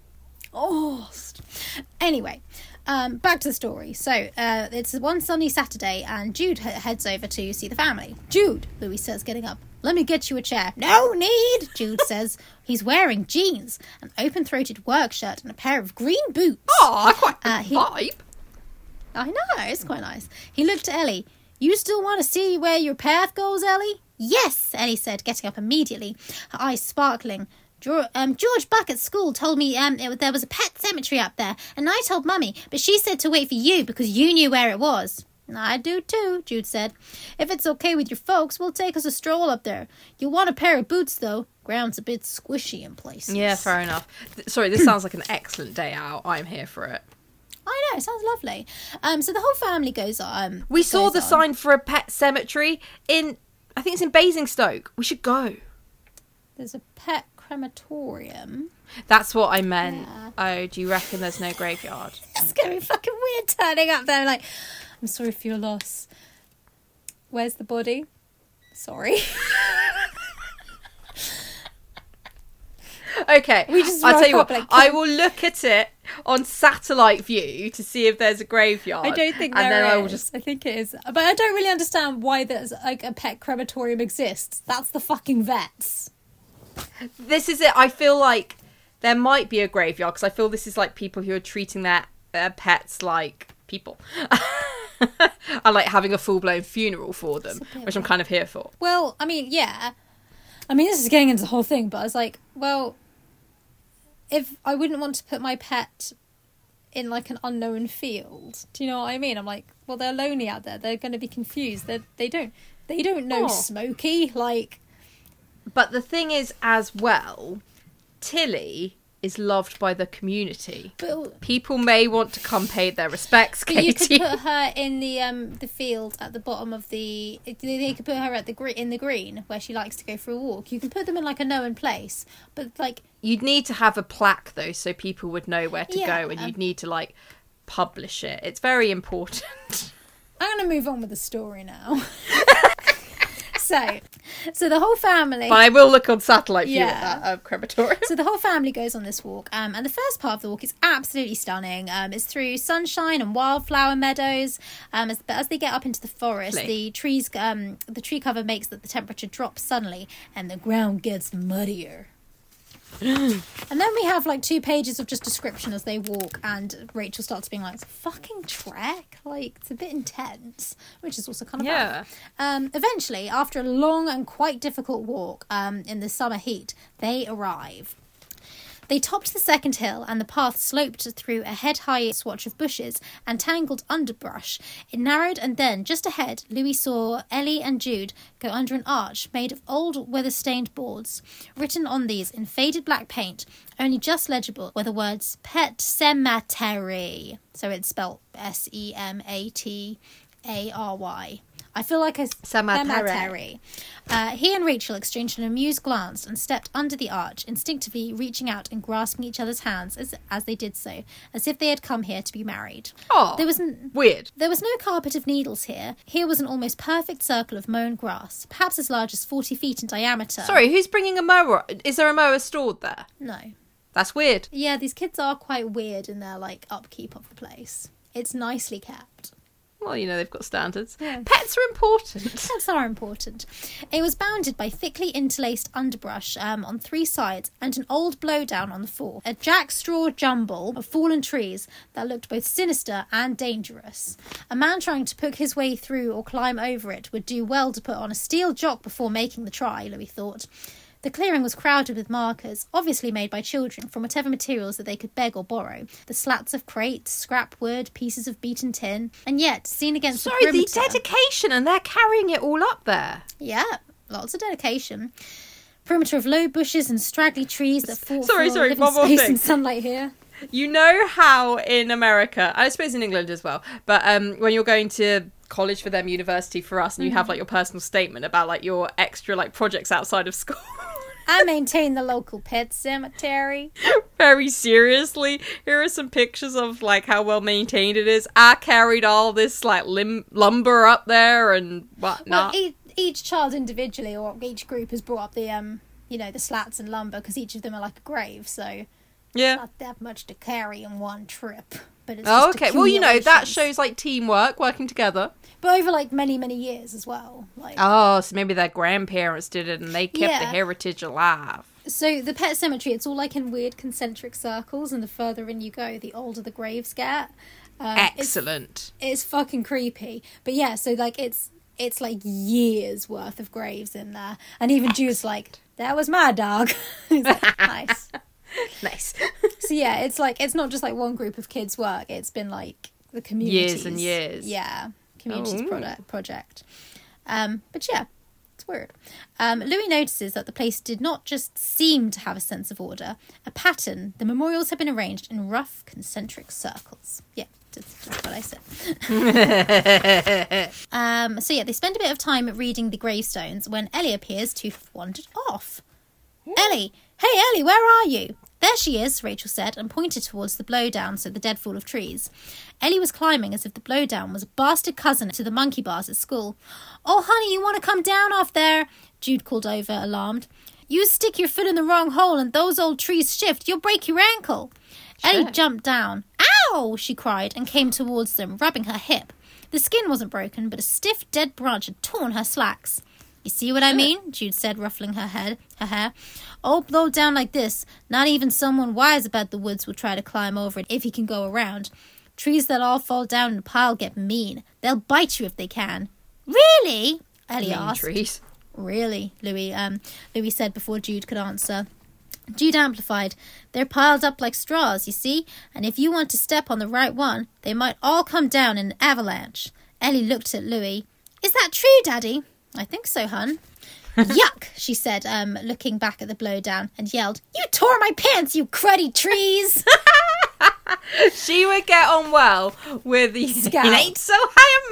Anyway. Back to the story. So, it's one sunny Saturday and Jude heads over to see the family. Jude, Louis says, getting up. Let me get you a chair. No need, Jude says. He's wearing jeans, an open-throated work shirt and a pair of green boots. Oh, quite the vibe. I know, it's quite nice. He looked at Ellie. You still want to see where your path goes, Ellie? Yes, Ellie said, getting up immediately, her eyes sparkling. George Buck at school told me there was a pet cemetery up there, and I told Mummy, but she said to wait for you because you knew where it was. I do too, Jude said. If it's okay with your folks, we'll take us a stroll up there. You'll want a pair of boots, though. Ground's a bit squishy in places. Yeah, fair enough. Sorry, this sounds like an excellent day out. I'm here for it. I know, it sounds lovely. So the whole family goes on. We saw the sign for a pet cemetery I think it's in Basingstoke. We should go. There's a pet crematorium. That's what I meant. Yeah. Oh, do you reckon there's no graveyard? It's going to be fucking weird turning up there like, I'm sorry for your loss. Where's the body? Sorry. Okay, I'll tell you what. Like, I will look at it on satellite view to see if there's a graveyard. I don't think there is. I think it is. But I don't really understand why there's like a pet crematorium exists. That's the fucking vets. This is it. I feel like there might be a graveyard because I feel this is like people who are treating their pets like people. I like having a full-blown funeral for them, which I'm kind of here for. Well, I mean, yeah. I mean, this is getting into the whole thing, but I was like, well, if I wouldn't want to put my pet in like an unknown field, do you know what I mean? I'm like, well, they're lonely out there. They're going to be confused. They don't know Smokey. Like, but the thing is, as well, Tilly is loved by the community. But people may want to come pay their respects, Katie. You could put her in the field at the bottom of the. They could put her at in the green where she likes to go for a walk. You can put them in like a known place, but like you'd need to have a plaque though, so people would know where to go, and you'd need to like publish it. It's very important. I'm going to move on with the story now. So the whole family... But I will look on satellite view at that crematorium. So the whole family goes on this walk, and the first part of the walk is absolutely stunning. It's through sunshine and wildflower meadows. But as they get up into the forest, the tree cover makes that the temperature drops suddenly, and the ground gets muddier. And then we have like 2 pages of just description as they walk, and Rachel starts being like, fucking trek, like it's a bit intense, which is also kind of fun. Eventually, after a long and quite difficult walk in the summer heat, they arrive. They topped the second hill, and the path sloped through a head-high swatch of bushes and tangled underbrush. It narrowed, and then, just ahead, Louis saw Ellie and Jude go under an arch made of old weather-stained boards. Written on these in faded black paint, only just legible, were the words Pet Cemetery. So it's spelled Sematary. I feel like a cemetery. He and Rachel exchanged an amused glance and stepped under the arch, instinctively reaching out and grasping each other's hands as they did so, as if they had come here to be married. Oh, weird. There was no carpet of needles here. Here was an almost perfect circle of mown grass, perhaps as large as 40 feet in diameter. Sorry, who's bringing a mower? Is there a mower stored there? No. That's weird. Yeah, these kids are quite weird in their, like, upkeep of the place. It's nicely kept. Well, you know, they've got standards. Yeah. Pets are important. Pets are important. It was bounded by thickly interlaced underbrush on 3 sides and an old blowdown on the 4th. A jackstraw jumble of fallen trees that looked both sinister and dangerous. A man trying to poke his way through or climb over it would do well to put on a steel jock before making the try, Louis thought. The clearing was crowded with markers, obviously made by children from whatever materials that they could beg or borrow. The slats of crates, scrap wood, pieces of beaten tin, and yet, seen against the perimeter... Sorry, the dedication, and they're carrying it all up there. Yeah, lots of dedication. Perimeter of low bushes and straggly trees that fought for one more space thing. and sunlight here. You know how in America, I suppose in England as well, but when you're going to college for them, university for us, and you have like your personal statement about like your extra like projects outside of school. I maintain the local pet cemetery. Very seriously, here are some pictures of like how well maintained it is. I carried all this like lumber up there and whatnot. Well, each child individually or each group has brought up the the slats and lumber because each of them are like a grave, so yeah, not that much to carry in one trip. But it's okay. Well, you know that shows like teamwork, working together. But over like many, many years as well. Like, so maybe their grandparents did it and they kept the heritage alive. So the pet cemetery, it's all like in weird concentric circles, and the further in you go, the older the graves get. Excellent. It's fucking creepy. But yeah, so like it's like years worth of graves in there. And even Jude's like, that was my dog. He's like, nice. Nice. So yeah, it's like, it's not just like one group of kids' work. It's been like the community's. Years and years. Yeah. Community's project. But yeah, it's weird. Louis notices that the place did not just seem to have a sense of order, a pattern. The memorials had been arranged in rough concentric circles. Yeah, that's what I said. So yeah, they spend a bit of time reading the gravestones when Ellie appears to have wandered off. Ellie! Hey Ellie, where are you? There she is, Rachel said, and pointed towards the blowdown, so the deadfall of trees. Ellie was climbing as if the blowdown was a bastard cousin to the monkey bars at school. Oh, honey, you want to come down off there? Jude called over, alarmed. You stick your foot in the wrong hole and those old trees shift, you'll break your ankle. Sure. Ellie jumped down. Ow! She cried and came towards them, rubbing her hip. The skin wasn't broken, but a stiff, dead branch had torn her slacks. You see what I mean? Jude said, ruffling her hair. All blowed down like this. Not even someone wise about the woods will try to climb over it if he can go around. Trees that all fall down in a pile get mean. They'll bite you if they can. Really? Ellie asked. Trees. Really? Louis said before Jude could answer. Jude amplified. They're piled up like straws, you see? And if you want to step on the right one, they might all come down in an avalanche. Ellie looked at Louis. Is that true, Daddy? I think so, hun. Yuck, she said, looking back at the blowdown, and yelled, You tore my pants, you cruddy trees! She would get on well with the Scout. He ain't so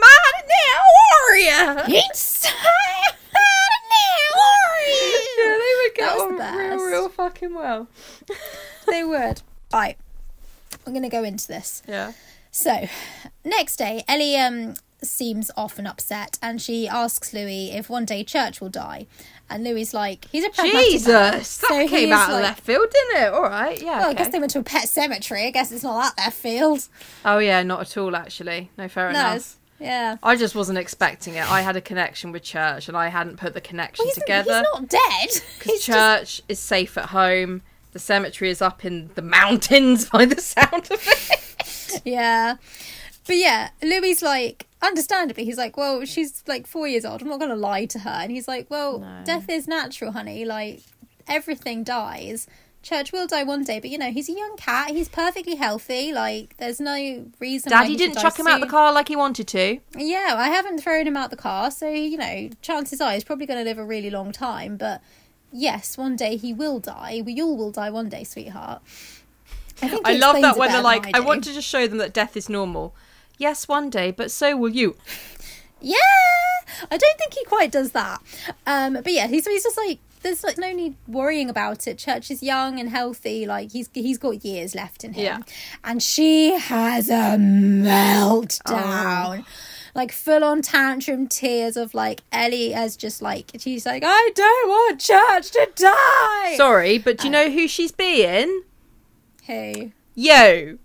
high and mighty now, warrior! He ain't so high and mighty now, warrior! Yeah, they would get on real fucking well. They would. Right, I'm going to go into this. Yeah. So, next day, Ellie seems off and upset, and she asks Louis if one day Church will die. And Louis's like, he's a pragmatic man. Jesus! That came out of left field, didn't it? Alright, yeah, Well, I guess they went to a pet cemetery. I guess it's not that left field. Oh, yeah, not at all, actually. No, fair enough. Yeah. I just wasn't expecting it. I had a connection with Church, and I hadn't put the connection together. He's not dead. Because Church is safe at home. The cemetery is up in the mountains by the sound of it. Yeah. But yeah, Louis's like, understandably, he's like, well, she's like 4 years old. I'm not going to lie to her. And he's like, well, no. Death is natural, honey. Like, everything dies. Church will die one day, but you know, he's a young cat. He's perfectly healthy. Like, there's no reason Daddy didn't chuck him out the car like he wanted to. Yeah, I haven't thrown him out the car. So, you know, chances are he's probably going to live a really long time. But yes, one day he will die. We all will die one day, sweetheart. I love that when they're like, I want to just show them that death is normal. Yes, one day, but so will you. Yeah, I don't think he quite does that. But yeah, he's just like, there's like no need worrying about it. Church is young and healthy. Like he's got years left in him. Yeah. And she has a meltdown. Oh. Like full on tantrum tears of like Ellie as just like, she's like, I don't want Church to die. Sorry, but do you know who she's being? Who? You.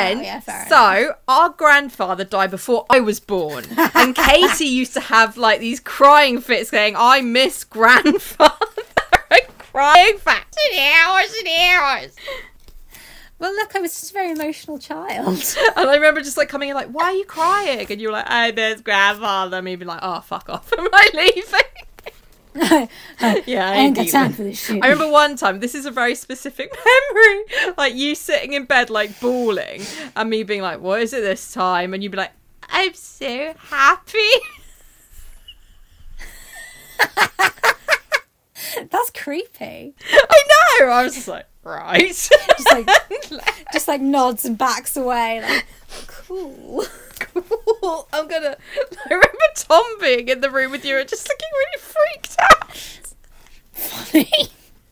Our grandfather died before I was born, and Katie used to have like these crying fits going, I miss grandfather, and crying for hours and hours. Well, look, I was just a very emotional child. And I remember just like coming in like, why are you crying? And you were like, I miss grandfather. And me being like, oh, fuck off. Am I leaving? Yeah, I ain't got time for this shit. I remember one time, this is a very specific memory, like you sitting in bed like bawling and me being like, what is it this time? And you'd be like, I'm so happy. That's creepy. I know. I was just like, right. just like nods and backs away like, cool. I remember Tom being in the room with you and just looking really freaked out. Funny.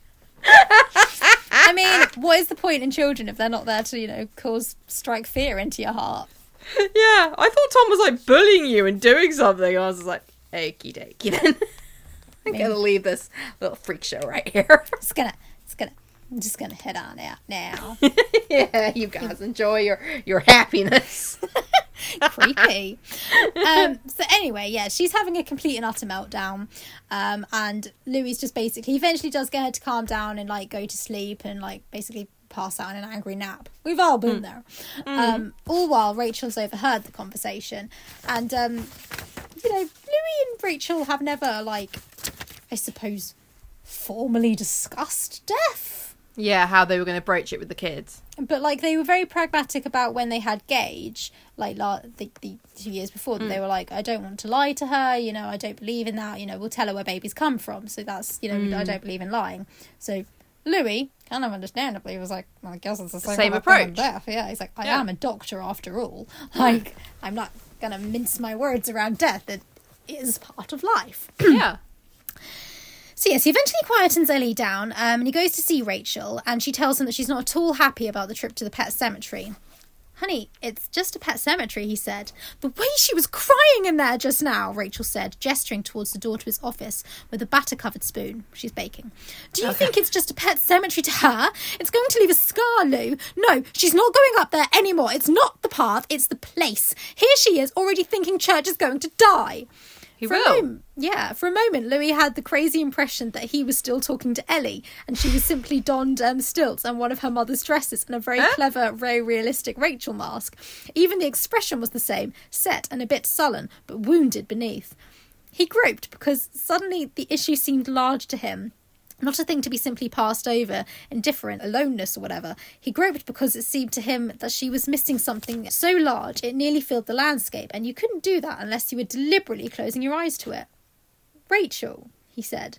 I mean, what is the point in children if they're not there to, you know, strike fear into your heart? Yeah, I thought Tom was like bullying you and doing something. I was just like, okie dokie then. I'm gonna leave this little freak show right here. I'm just gonna head on out now. Yeah, you guys enjoy your happiness. Creepy. So anyway, yeah, she's having a complete and utter meltdown. And Louis just basically eventually does get her to calm down and like go to sleep and like basically pass out in an angry nap. We've all been there. All while Rachel's overheard the conversation. And, Louis and Rachel have never, like, I suppose, formally discussed death. Yeah, how they were going to broach it with the kids. But, like, they were very pragmatic about when they had Gage, like, the 2 years before, that they were like, I don't want to lie to her, I don't believe in that, we'll tell her where babies come from. So that's, I don't believe in lying. So Louis, kind of understandably, was like, well, I guess it's the same approach. Death. Yeah, he's like, I am a doctor after all. Like, I'm not going to mince my words around death. It is part of life. Yeah. So yes, he eventually quietens Ellie down, and he goes to see Rachel, and she tells him that she's not at all happy about the trip to the pet cemetery. Honey, it's just a pet cemetery, he said. The way she was crying in there just now, Rachel said, gesturing towards the door to his office with a batter-covered spoon. She's baking. Do you think it's just a pet cemetery to her? It's going to leave a scar, Lou. No, she's not going up there anymore. It's not the path, it's the place. Here she is, already thinking Church is going to die. For a moment, Louis had the crazy impression that he was still talking to Ellie, and she was simply donned stilts and one of her mother's dresses and a very clever, very realistic Rachel mask. Even the expression was the same, set and a bit sullen, but wounded beneath. He groped because suddenly the issue seemed large to him. Not a thing to be simply passed over, indifferent, aloneness or whatever. He groped because it seemed to him that she was missing something so large it nearly filled the landscape, and you couldn't do that unless you were deliberately closing your eyes to it. Rachel, he said,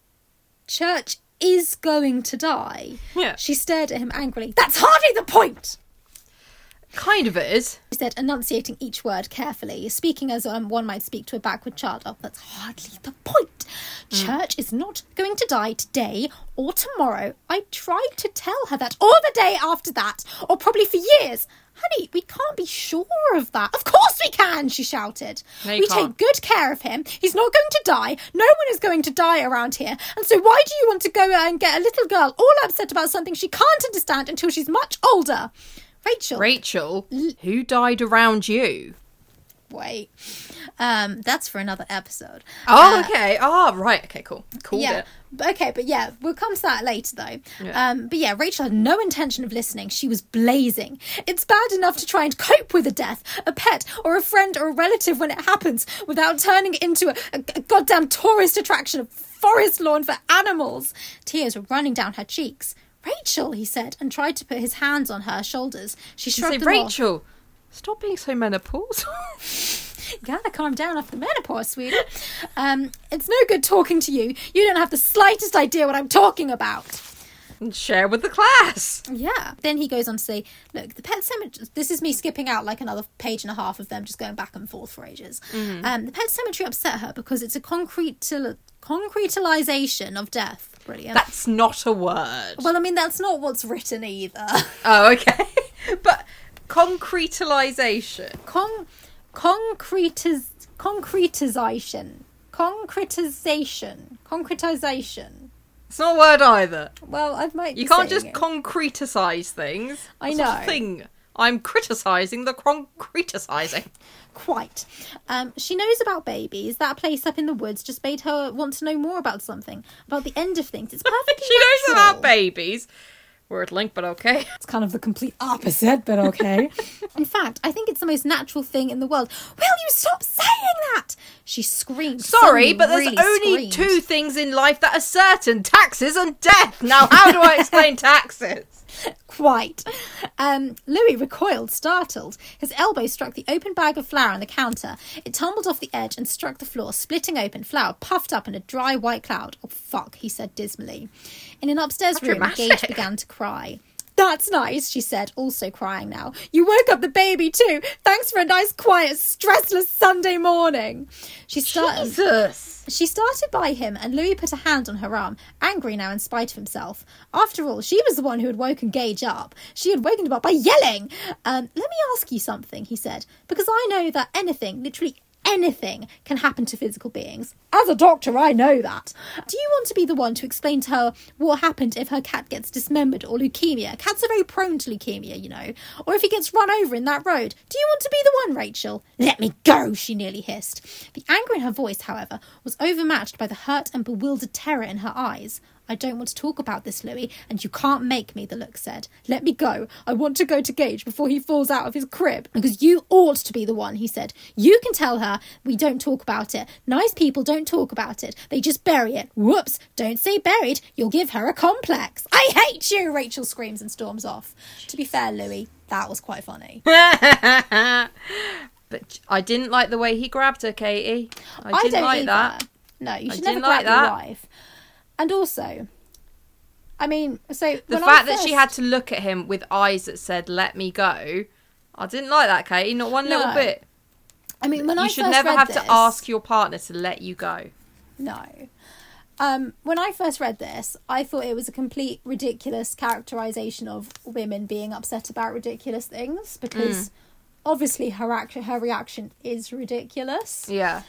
Church is going to die. Yeah. She stared at him angrily. That's hardly the point! Kind of is. He said, enunciating each word carefully, speaking as one might speak to a backward child. Oh, that's hardly the point. Church is not going to die today or tomorrow. I tried to tell her that, or the day after that, or probably for years. Honey, we can't be sure of that. Of course we can, she shouted. No, we take good care of him. He's not going to die. No one is going to die around here. And so why do you want to go and get a little girl all upset about something she can't understand until she's much older? Rachel, who died around you? Wait. That's for another episode. Oh, okay. Oh, right. Okay, cool. Yeah. We'll come to that later, though. Yeah. Rachel had no intention of listening. She was blazing. It's bad enough to try and cope with a death, a pet, or a friend or a relative when it happens, without turning it into a goddamn tourist attraction, a forest lawn for animals. Tears were running down her cheeks. Rachel, he said, and tried to put his hands on her shoulders. She shrugged them off. Rachel, stop being so menopausal. You gotta calm down after menopause, sweetie. It's no good talking to you. You don't have the slightest idea what I'm talking about. And share with the class. Yeah. Then he goes on to say, look, the pet cemetery... This is me skipping out like another page and a half of them just going back and forth for ages. The pet cemetery upset her because it's a concretization of death. Brilliant. That's not a word. Well, I mean, that's not what's written either. Oh, okay. But concretization. Concretization. It's not a word either. Well, I might. You can't just concretize things. I That's know. not a thing. I'm criticising the concretising. Quite. She knows about babies. That place up in the woods just made her want to know more about something. About the end of things. It's perfectly She knows natural. about babies. Word link, but okay. It's kind of the complete opposite, but okay. In fact, I think it's the most natural thing in the world. Will you stop saying that? She screamed. Sorry, but there's really only screamed. two things in life that are certain. Taxes and death. Now, how do I explain taxes? Quite. Louis recoiled, startled. His elbow struck the open bag of flour on the counter. It tumbled off the edge and struck the floor, splitting open, flour puffed up in a dry white cloud. Oh, fuck, he said dismally. In an upstairs room, dramatic. Gage began to cry. That's nice, she said, also crying now. You woke up the baby too. Thanks for a nice, quiet, stressless Sunday morning. Jesus. She started by him, and Louis put a hand on her arm, angry now in spite of himself. After all, she was the one who had woken Gage up. She had woken him up by yelling. Let me ask you something, he said, because I know that anything, literally anything, can happen to physical beings. As a doctor, I know that. Do you want to be the one to explain to her what happened if her cat gets dismembered or leukemia? Cats are very prone to leukemia, you know. Or if he gets run over in that road. Do you want to be the one, Rachel? Let me go, she nearly hissed. The anger in her voice, however, was overmatched by the hurt and bewildered terror in her eyes. I don't want to talk about this, Louis, and you can't make me, the look said. Let me go. I want to go to Gage before he falls out of his crib. Because you ought to be the one, he said. You can tell her we don't talk about it. Nice people don't talk about it. They just bury it. Whoops. Don't say buried. You'll give her a complex. I hate you, Rachel screams and storms off. To be fair, Louis, that was quite funny. But I didn't like the way he grabbed her, Katie. I didn't don't like either. that. No, you should I never didn't like grab your that. wife. And also, I mean, so The when fact I that she first- had to look at him with eyes that said, let me go, I didn't like that, Katie. Not one little No. bit. I mean, when I You should first never read have this, to ask your partner to let you go. No. When I first read this, I thought it was a complete ridiculous characterization of women being upset about ridiculous things because obviously her reaction is ridiculous. Yeah.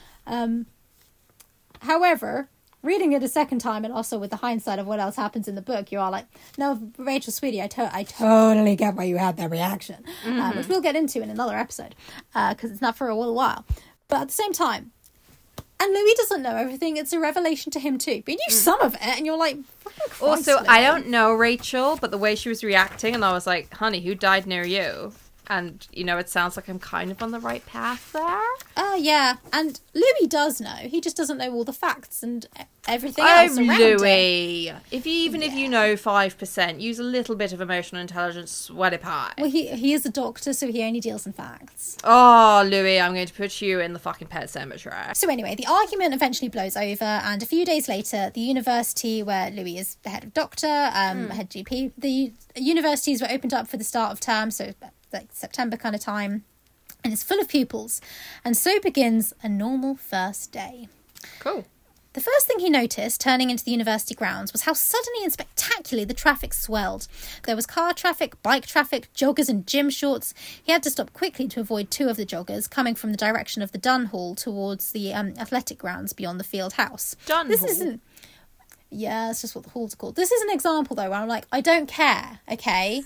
However, reading it a second time and also with the hindsight of what else happens in the book, you are like, no, Rachel, sweetie, I totally get why you had that reaction, which we'll get into in another episode because it's not for a little while. But at the same time, and Louis doesn't know everything. It's a revelation to him too. But he knew some of it, and you're like, fucking Christ, Also, Louis. I don't know Rachel, but the way she was reacting, and I was like, honey, who died near you? And, you know, it sounds like I'm kind of on the right path there. Yeah, and Louis does know. He just doesn't know all the facts and everything else around it. Louis. If you know 5%, use a little bit of emotional intelligence, sweaty pie. Well, he is a doctor, so he only deals in facts. Oh, Louis, I'm going to put you in the fucking pet cemetery. So anyway, the argument eventually blows over, and a few days later, the university where Louis is the head of doctor, head GP, the universities were opened up for the start of term, so like September kind of time, and it's full of pupils, and so begins a normal first day. Cool. The first thing he noticed, turning into the university grounds, was how suddenly and spectacularly the traffic swelled. There was car traffic, bike traffic, joggers in gym shorts. He had to stop quickly to avoid two of the joggers, coming from the direction of the Dunn Hall towards the athletic grounds beyond the field house. Dunn This Hall? isn't... Yeah, that's just what the halls are called. This is an example, though, where I'm like, I don't care, okay?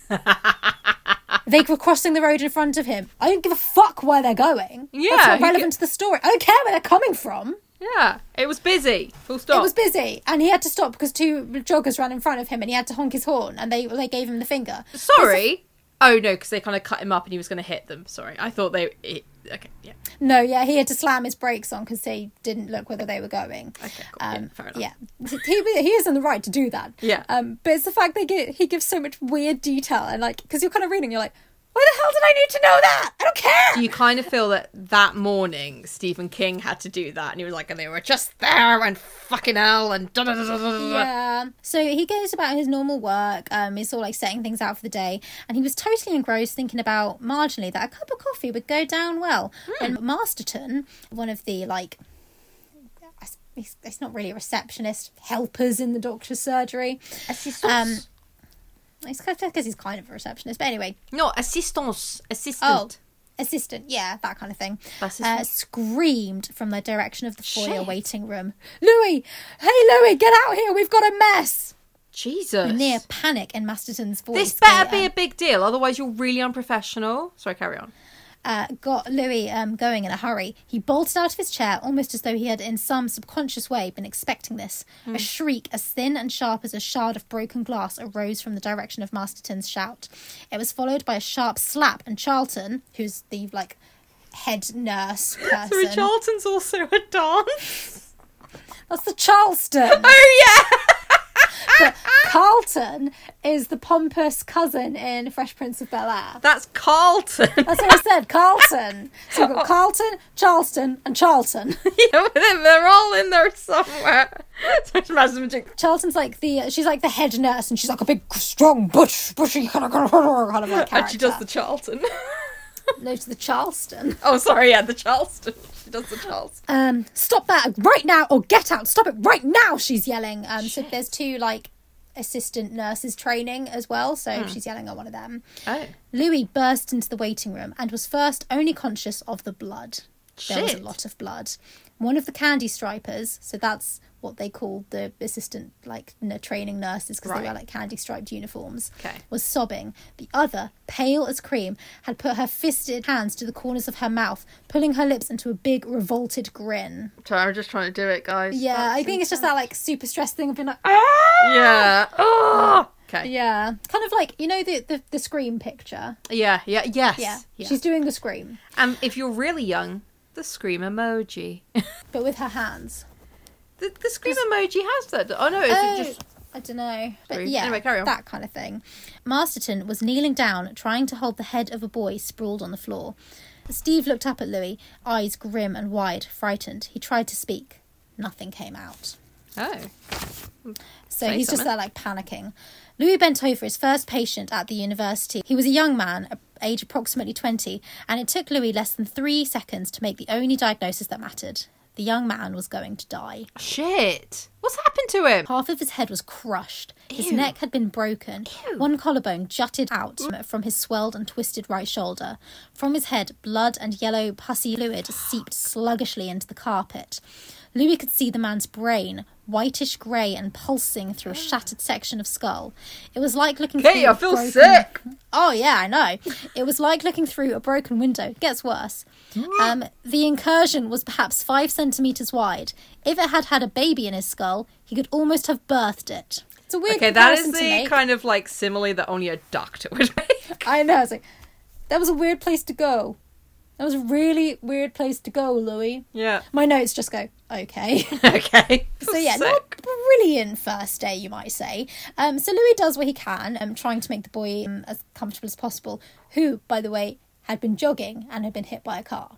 They were crossing the road in front of him. I don't give a fuck where they're going. Yeah, That's not who relevant to the story. I don't care where they're coming from. Yeah, it was busy. Full stop. It was busy, and he had to stop because two joggers ran in front of him, and he had to honk his horn, and they gave him the finger. Sorry. Oh, no, because they kind of cut him up and he was going to hit them. Sorry. I thought okay, yeah. No, yeah, he had to slam his brakes on because they didn't look whether they were going. Okay, cool. Yeah, fair enough. Yeah, he is in the right to do that. Yeah. But it's the fact that he gives so much weird detail, and like, because you're kind of reading, you're like, why the hell did I need to know that? I don't care. Do you kind of feel that morning Stephen King had to do that and he was like, and they were just there and fucking hell and da da da da da. Yeah. So he goes about his normal work. He's sort of like setting things out for the day, and he was totally engrossed thinking about marginally that a cup of coffee would go down well when Masterton, one of the like, he's not really a receptionist, helpers in the doctor's surgery. Assistance. It's because he's kind of a receptionist, but anyway. No, assistance. Assistant. Oh, assistant, yeah, that kind of thing. Assistant. Screamed from the direction of the foyer Shit. waiting room. Louis! Hey, Louis, get out here! We've got a mess! Jesus. A near panic in Masterton's voice. This better be a big deal, otherwise you're really unprofessional. Sorry, carry on. Got Louis going in a hurry. He bolted out of his chair, almost as though he had in some subconscious way been expecting this. A shriek as thin and sharp as a shard of broken glass arose from the direction of Masterton's shout. It was followed by a sharp slap, and Charlton, who's the like head nurse person, Sorry, Charlton's also a dance. that's the Charleston. Oh yeah. But Carlton is the pompous cousin in Fresh Prince of Bel-Air. That's Carlton. That's what I said, Carlton. So we've got Carlton, Charleston, and Charlton. Yeah, but they're all in there somewhere. Charlton's like she's like the head nurse, and she's like a big, strong, bushy kind of like character. And she does the Charlton. No, to the Charleston. Oh, sorry, yeah, the Charleston. She does the Charleston. Stop that right now, or get out! Stop it right now! She's yelling. So there's two like assistant nurses training as well, so she's yelling at one of them. Oh. Louis burst into the waiting room and was first only conscious of the blood. There was a Shit. lot of blood. One of the candy stripers, so that's what they call the assistant, like, training nurses, because they wear, Right. like, candy striped uniforms, Okay. was sobbing. The other, pale as cream, had put her fisted hands to the corners of her mouth, pulling her lips into a big, revolted grin. Sorry, I'm just trying to do it, guys. Yeah, That's I think it's just that, like, super stressed thing of being like, Yeah. Oh. Okay. yeah. Kind of like, you know, the Scream picture? Yeah. Yes. Yeah. She's doing the Scream, And if you're really young, the scream emoji. but with her hands. The scream emoji has that. Oh no, is it just? I don't know. But True. yeah, Anyway, carry on. that kind of thing. Masterton was kneeling down, trying to hold the head of a boy sprawled on the floor. Steve looked up at Louis, eyes grim and wide, frightened. He tried to speak. Nothing came out. Oh. So Say he's just something. there, like, panicking. Louis bent over his first patient at the university. He was a young man, age approximately 20, and it took Louis less than 3 seconds to make the only diagnosis that mattered. The young man was going to die. Shit. What's happened to him? Half of his head was crushed. His Ew. neck had been broken. Ew. One collarbone jutted out from his swelled and twisted right shoulder. From his head, blood and yellow pussy fluid seeped sluggishly into the carpet. Louis could see the man's brain, whitish grey and pulsing through a shattered section of skull. It was like looking Hey, through I a feel broken... sick. Oh, yeah, I know. It was like looking through a broken window. It gets worse. The incursion was perhaps 5 centimetres wide. If it had had a baby in his skull, he could almost have birthed it. It's a weird Okay, that is comparison to the make. kind of like simile that only a doctor would make. I know. It's like, that was a weird place to go. That was a really weird place to go, Louis. Yeah. My notes just go, okay. Okay. So yeah, Sick. not brilliant first day, you might say. So Louis does what he can, trying to make the boy as comfortable as possible, who, by the way, had been jogging and had been hit by a car.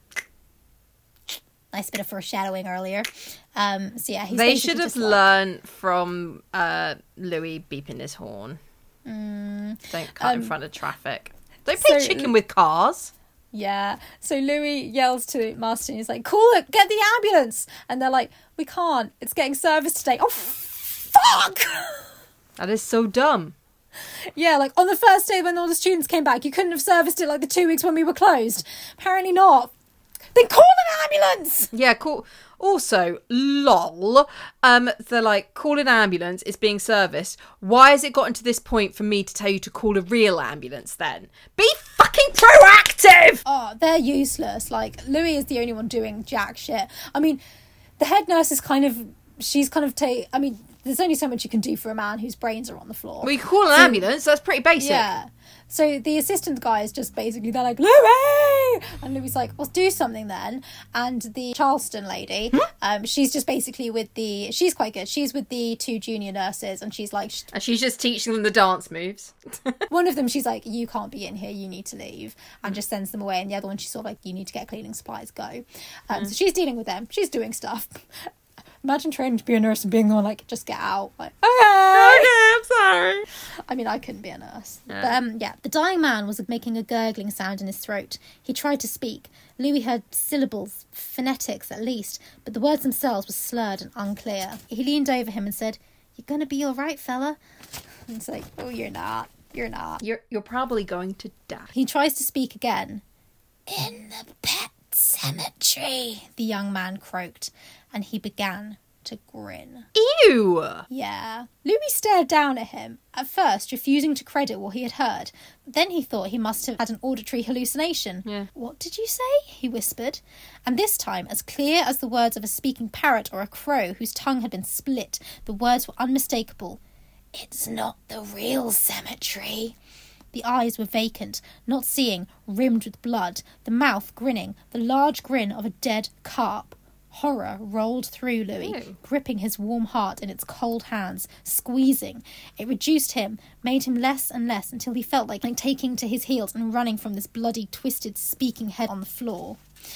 Nice bit of foreshadowing earlier. So yeah, he's They basically should have just like, learned from Louis beeping his horn. Don't cut in front of traffic. Don't play so- chicken with cars. Yeah. So Louis yells to Marston, he's like, call it, get the ambulance. And they're like, we can't. It's getting serviced today. Oh, fuck! That is so dumb. Yeah, like on the first day when all the students came back, you couldn't have serviced it like the 2 weeks when we were closed. Apparently not. Then call an ambulance! Yeah, cool. Also, lol. They're like, call an ambulance, it's being serviced. Why has it gotten to this point for me to tell you to call a real ambulance then? Be fucking proactive! Oh, they're useless. Like, Louis is the only one doing jack shit. I mean, the head nurse is kind of... I mean, there's only so much you can do for a man whose brains are on the floor. Well, you can call an ambulance, that's pretty basic. Yeah. So the assistant guy is just basically, they're like, Louis! And Louis like, well, do something then. And the Charleston lady, she's just basically she's quite good. She's with the 2 junior nurses, and she's like, And she's just teaching them the dance moves. one of them, she's like, you can't be in here, you need to leave, and just sends them away. And the other one, she's sort of like, you need to get cleaning supplies, go. So she's dealing with them. She's doing stuff. Imagine training to be a nurse and being the one like, just get out. Like, okay. I'm sorry. I mean, I couldn't be a nurse. Yeah. But the dying man was making a gurgling sound in his throat. He tried to speak. Louis heard syllables, phonetics at least, but the words themselves were slurred and unclear. He leaned over him and said, "You gonna be all right, fella?" And it's like, oh, you're not. You're not. You're probably going to die. He tries to speak again. "In the pet cemetery," the young man croaked, and he began to grin. Ew! Yeah. Louis stared down at him, at first refusing to credit what he had heard. Then he thought he must have had an auditory hallucination. Yeah. "What did you say?" he whispered. And this time, as clear as the words of a speaking parrot or a crow whose tongue had been split, the words were unmistakable. "It's not the real cemetery." The eyes were vacant, not seeing, rimmed with blood, the mouth grinning, the large grin of a dead carp. Horror rolled through Louis, Ew. gripping his warm heart in its cold hands, squeezing. It reduced him, made him less and less, until he felt like taking to his heels and running from this bloody, twisted, speaking head on the floor.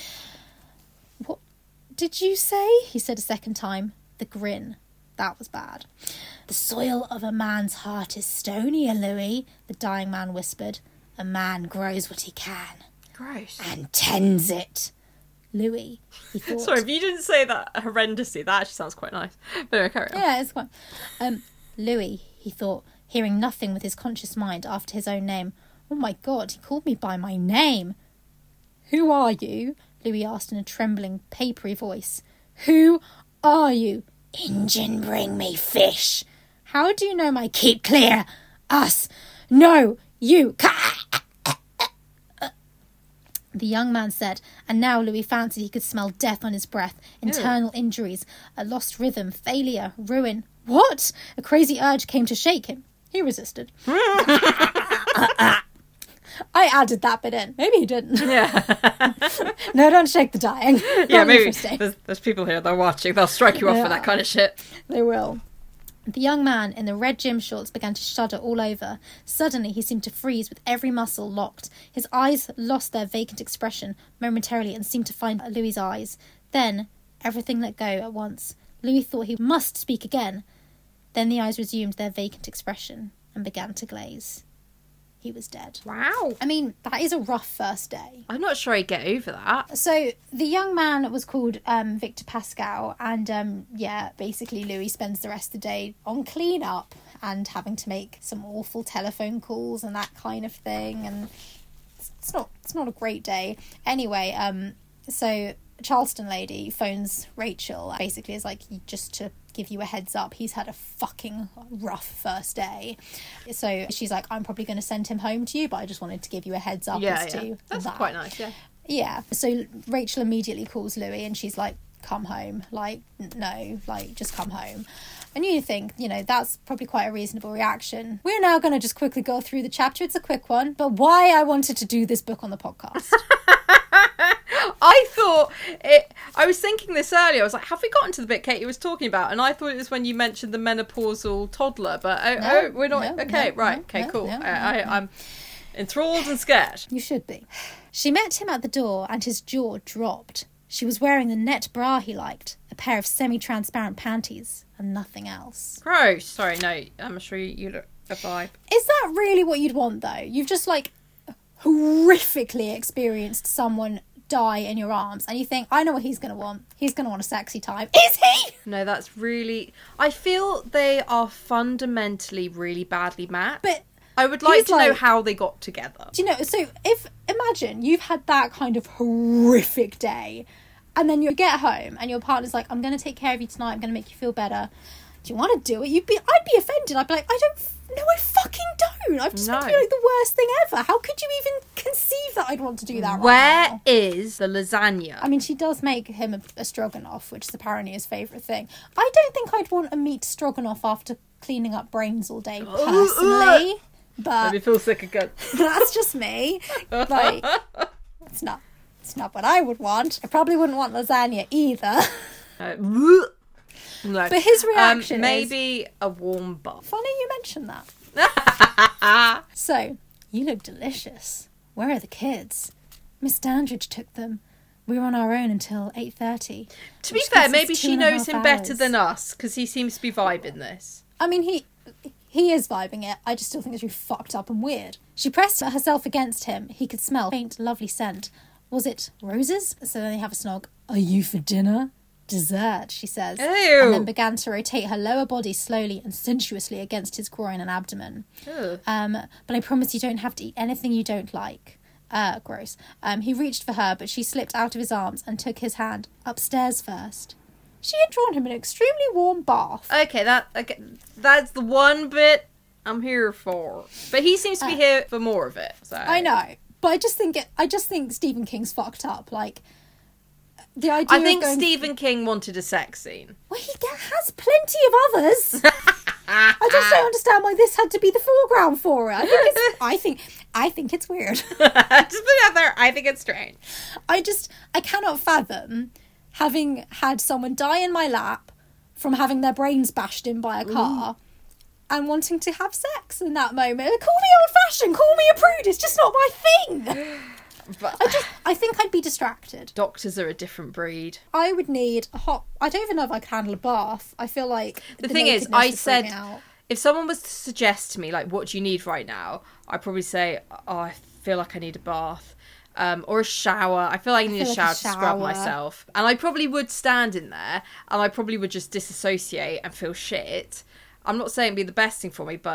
"What did you say?" he said a second time. The grin. That was bad. "The soil of a man's heart is stonier, Louis," the dying man whispered. "A man grows what he can, Gross. and tends it." Louis, he thought. Sorry, if you didn't say that horrendously, that actually sounds quite nice. But anyway, carry on. Yeah, it's fine. Louis, he thought, hearing nothing with his conscious mind after his own name. "Oh my God, he called me by my name." "Who are you?" Louis asked in a trembling, papery voice. Who are you? Injun, bring me fish. How do you know my keep clear? Us. No, you. The young man said, and now Louis fancied he could smell death on his breath, internal injuries, a lost rhythm, failure, ruin. What? A crazy urge came to shake him. He resisted. I added that bit in. Maybe he didn't. Yeah. No, don't shake the dying. Yeah, Not maybe interesting. there's people here, they're watching. They'll strike you off for that kind of shit. They will. The young man in the red gym shorts began to shudder all over. Suddenly he seemed to freeze with every muscle locked. His eyes lost their vacant expression momentarily and seemed to find Louis's eyes. Then everything let go at once. Louis thought he must speak again. Then the eyes resumed their vacant expression and began to glaze. He was dead. Wow. I mean, that is a rough first day. I'm not sure I'd get over that. So the young man was called Victor Pascal, and basically Louis spends the rest of the day on clean-up and having to make some awful telephone calls and that kind of thing, and it's not a great day. Anyway, so Charleston lady phones Rachel, basically is like, just to give you a heads up, he's had a fucking rough first day. So she's like, I'm probably going to send him home to you, but I just wanted to give you a heads up as to That's that. quite nice, yeah. Yeah. So Rachel immediately calls Louis and she's like, come home. Like, no, like, just come home. And you think, that's probably quite a reasonable reaction. We're now going to just quickly go through the chapter. It's a quick one, but why I wanted to do this book on the podcast. I was thinking this earlier. I was like, have we gotten to the bit Katie was talking about? And I thought it was when you mentioned the menopausal toddler, but we're not. Cool. I'm enthralled and scared. You should be. She met him at the door and his jaw dropped. She was wearing the net bra he liked, a pair of semi-transparent panties, and nothing else. Gross. Sorry, no, I'm sure you look a vibe. Is that really what you'd want, though? You've just, horrifically experienced someone die in your arms, and you think, I know what he's going to want. He's going to want a sexy time. Is he? No, that's really... I feel they are fundamentally really badly matched. But I would like to know how they got together. Do you know, so imagine you've had that kind of horrific day, and then you get home and your partner's like, I'm going to take care of you tonight, I'm going to make you feel better. Do you want to do it? I'd be offended. I'd be like, I fucking don't. I've just been doing the worst thing ever. How could you even conceive that I'd want to do that right now? Where is the lasagna? I mean, she does make him a stroganoff, which is apparently his favourite thing. I don't think I'd want a meat stroganoff after cleaning up brains all day, personally. But let me feel sick again. That's just me. It's not what I would want. I probably wouldn't want lasagna either. No. But his reaction maybe a warm bath. Funny you mentioned that. So, you look delicious. Where are the kids? Miss Dandridge took them. We were on our own until 8:30. To be fair, maybe she knows him better than us, because he seems to be vibing this. I mean, he is vibing it. I just still think it's really fucked up and weird. She pressed herself against him. He could smell faint, lovely scent. Was it roses? So then they have a snog. Are you for dinner? Dessert, she says. Ew. And then began to rotate her lower body slowly and sensuously against his groin and abdomen. Ew. But I promise you don't have to eat anything you don't like. Gross. He reached for her, but she slipped out of his arms and took his hand upstairs first. She had drawn him an extremely warm bath. Okay, that's the one bit I'm here for. But he seems to be here for more of it. So. I know, but I just think Stephen King's fucked up. Like, the idea. I think Stephen King wanted a sex scene. Well, he has plenty of others. I just don't understand why this had to be the foreground for it. I think it's weird. Just put it out there. I think it's strange. I cannot fathom having had someone die in my lap from having their brains bashed in by a car and wanting to have sex in that moment. Call me old-fashioned, call me a prude, it's just not my thing. But I think I'd be distracted. Doctors are a different breed. I would need I don't even know if I could handle a bath. I feel like the thing is, I said, if someone was to suggest to me, like, what do you need right now? I'd probably say, I feel like I need a bath. Or a shower. I feel like I need a shower to scrub myself. And I probably would stand in there and I probably would just disassociate and feel shit. I'm not saying it'd be the best thing for me, but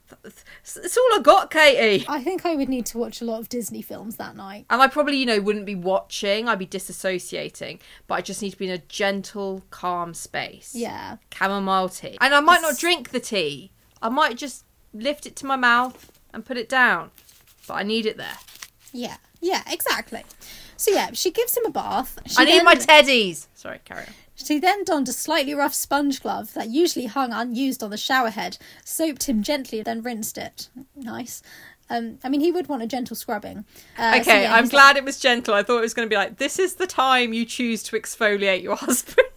It's all I got, Katie. I think I would need to watch a lot of Disney films that night. And I probably, wouldn't be watching. I'd be disassociating. But I just need to be in a gentle, calm space. Yeah. Chamomile tea. And I might not drink the tea. I might just lift it to my mouth and put it down. But I need it there. Yeah. Yeah, exactly. So yeah, she gives him a bath. I need my teddies. Sorry, carry on. She then donned a slightly rough sponge glove that usually hung unused on the shower head, soaped him gently, then rinsed it. Nice. He would want a gentle scrubbing. Okay, I'm glad it was gentle. I thought it was going to be like, this is the time you choose to exfoliate your husband.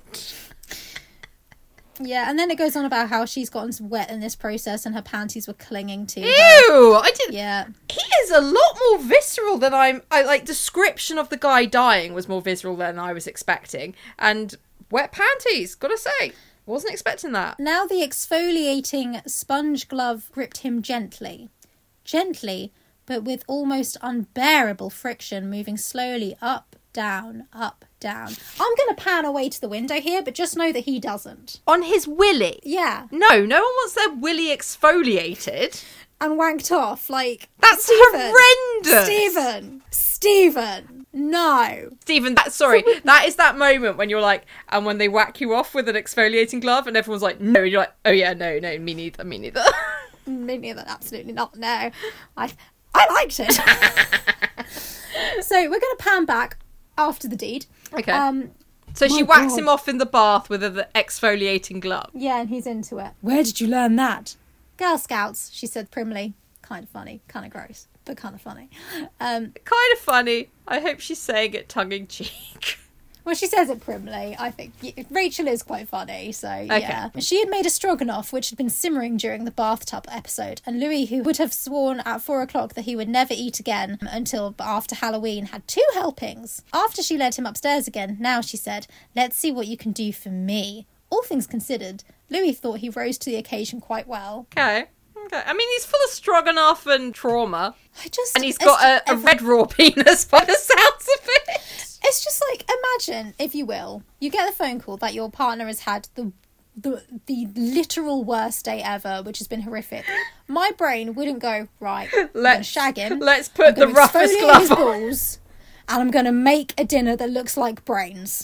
Yeah, and then it goes on about how she's gotten wet in this process and her panties were clinging to her. Ew! I didn't... Yeah. He is a lot more visceral than description of the guy dying was more visceral than I was expecting. And wet panties, gotta say. Wasn't expecting that. Now the exfoliating sponge glove gripped him gently. Gently, but with almost unbearable friction, moving slowly up, down, up, down. I'm going to pan away to the window here, but just know that he doesn't. On his willy? Yeah. No one wants their willy exfoliated. And wanked off, That's horrendous! Stephen! No. Stephen, that is that moment when you're like, and when they whack you off with an exfoliating glove and everyone's like, no, and you're like, oh yeah, no, me neither. Me neither, absolutely not, no. I liked it. So we're going to pan back after the deed. Okay. So she whacks him off in the bath with an exfoliating glove. Yeah, and he's into it. Where did you learn that? Girl Scouts, she said primly. Kind of funny, kind of gross, but kind of funny. Kind of funny. I hope she's saying it tongue-in-cheek. Well, she says it primly, I think. Rachel is quite funny, so yeah. Okay. She had made a stroganoff, which had been simmering during the bathtub episode, and Louis, who would have sworn at 4 o'clock that he would never eat again until after Halloween, had 2 helpings. After she led him upstairs again, now she said, let's see what you can do for me. All things considered, Louis thought he rose to the occasion quite well. Okay. I mean, he's full of stroganoff and trauma. And he's got a red raw penis by the sounds of it. It's just imagine, if you will, you get a phone call that your partner has had the literal worst day ever, which has been horrific. My brain wouldn't go, right, I'm going to shag him. Let's put the roughest glove on. Balls, and I'm going to make a dinner that looks like brains.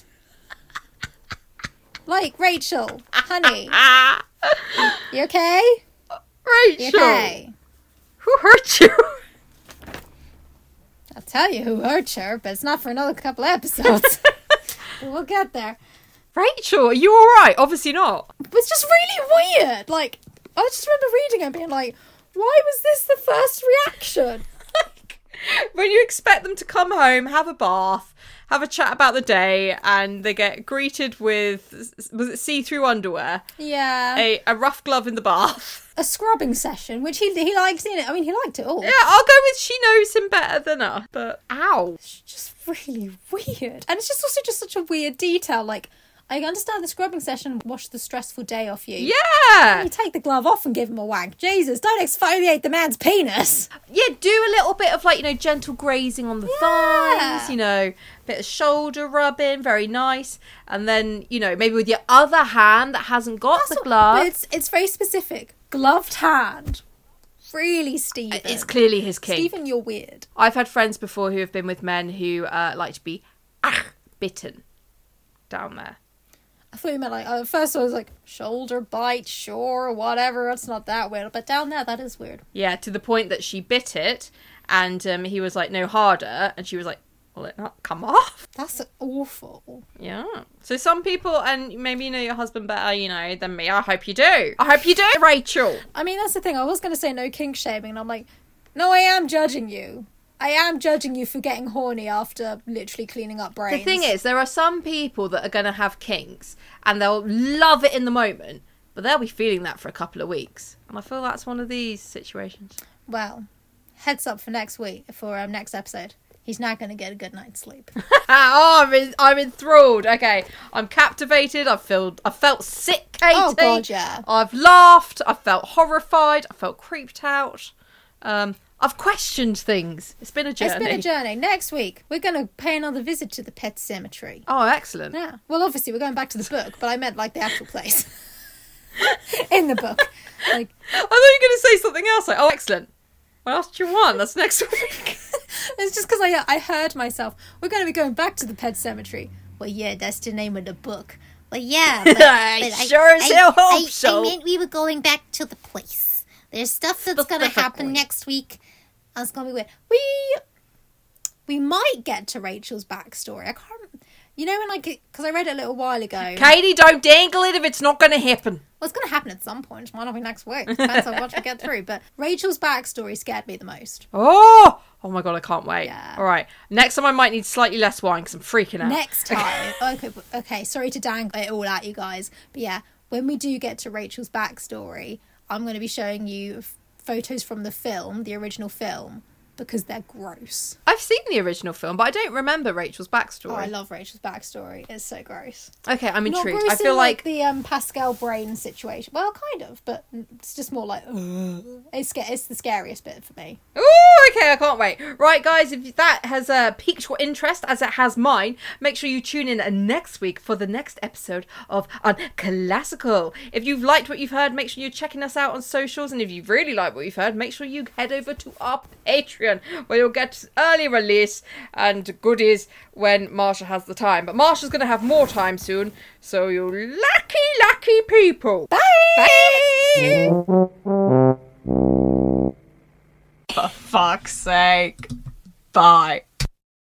Rachel, honey, you okay? Rachel, you okay? Who hurt you? I'll tell you who hurt her, but it's not for another couple of episodes. We'll get there. Rachel, are you alright? Obviously not. It's just really weird. I just remember reading it and being like, why was this the first reaction? When you expect them to come home, have a bath, have a chat about the day, and they get greeted with, was it see-through underwear? Yeah. A rough glove in the bath. A scrubbing session, which he liked in it. I mean, he liked it all. Yeah, I'll go with she knows him better than us. But, ow. It's just really weird. And it's just also just such a weird detail. I understand the scrubbing session washed the stressful day off you. Yeah! You take the glove off and give him a wank. Jesus, don't exfoliate the man's penis. Yeah, do a little bit of, gentle grazing on the thighs, bit of shoulder rubbing, very nice. And then, maybe with your other hand that hasn't got the glove. But it's very specific. Gloved hand. Really, Stephen. It's clearly his kink. Stephen, you're weird. I've had friends before who have been with men who like to be bitten down there. I thought you meant at first I was like, shoulder bite, sure, whatever, it's not that weird. But down there, that is weird. Yeah, to the point that she bit it, and he was like, no, harder, and she was like, will it not come off? That's awful. Yeah. So some people, and maybe you know your husband better, than me. I hope you do. I hope you do, Rachel. I mean, that's the thing. I was going to say no kink shaming, and I'm like, no, I am judging you. I am judging you for getting horny after literally cleaning up brains. The thing is, there are some people that are going to have kinks, and they'll love it in the moment, but they'll be feeling that for a couple of weeks. And I feel that's one of these situations. Well, heads up for next week, for next episode. He's not going to get a good night's sleep. I'm enthralled. Okay, I'm captivated. I felt sick, Katie. Oh, God, yeah. I've laughed. I felt horrified. I felt creeped out. I've questioned things. It's been a journey. Next week, we're going to pay another visit to the pet cemetery. Oh, excellent. Yeah. Well, obviously, we're going back to the book, but I meant the actual place. in the book. Like, I thought you were going to say something else. Like, oh, excellent. Well, that's your one. That's next week. it's just because I heard myself. We're going to be going back to the Pet Cemetery. Well, yeah, that's the name of the book. Well, yeah, but I sure as hell hope so. I meant we were going back to the place. There's stuff that's going to happen next week. That's going to be weird. We might get to Rachel's backstory. I can't... You know when because I read it a little while ago. Katie, don't dangle it if it's not going to happen. Well, it's going to happen at some point. It might not be next week. Depends on what we get through. But Rachel's backstory scared me the most. Oh my God, I can't wait. Yeah. All right. Next time I might need slightly less wine because I'm freaking out. Next time. Okay, sorry to dangle it all at you guys. But yeah, when we do get to Rachel's backstory, I'm going to be showing you photos from the film, the original film, because they're gross. I've seen the original film, but I don't remember Rachel's backstory. Oh, I love Rachel's backstory. It's so gross. Okay, I'm Not intrigued. gross I feel in, like the Pascal Brain situation. Well, kind of, but it's just more like it's the scariest bit for me. Ooh, okay, I can't wait. Right, guys, if that has piqued your interest, as it has mine, make sure you tune in next week for the next episode of Unclassical. If you've liked what you've heard, make sure you're checking us out on socials, and if you really like what you've heard, make sure you head over to our Patreon, where you'll get early release and goodies when Marsha has the time. But Marsha's going to have more time soon, so you lucky people. Bye! For fuck's sake. Bye.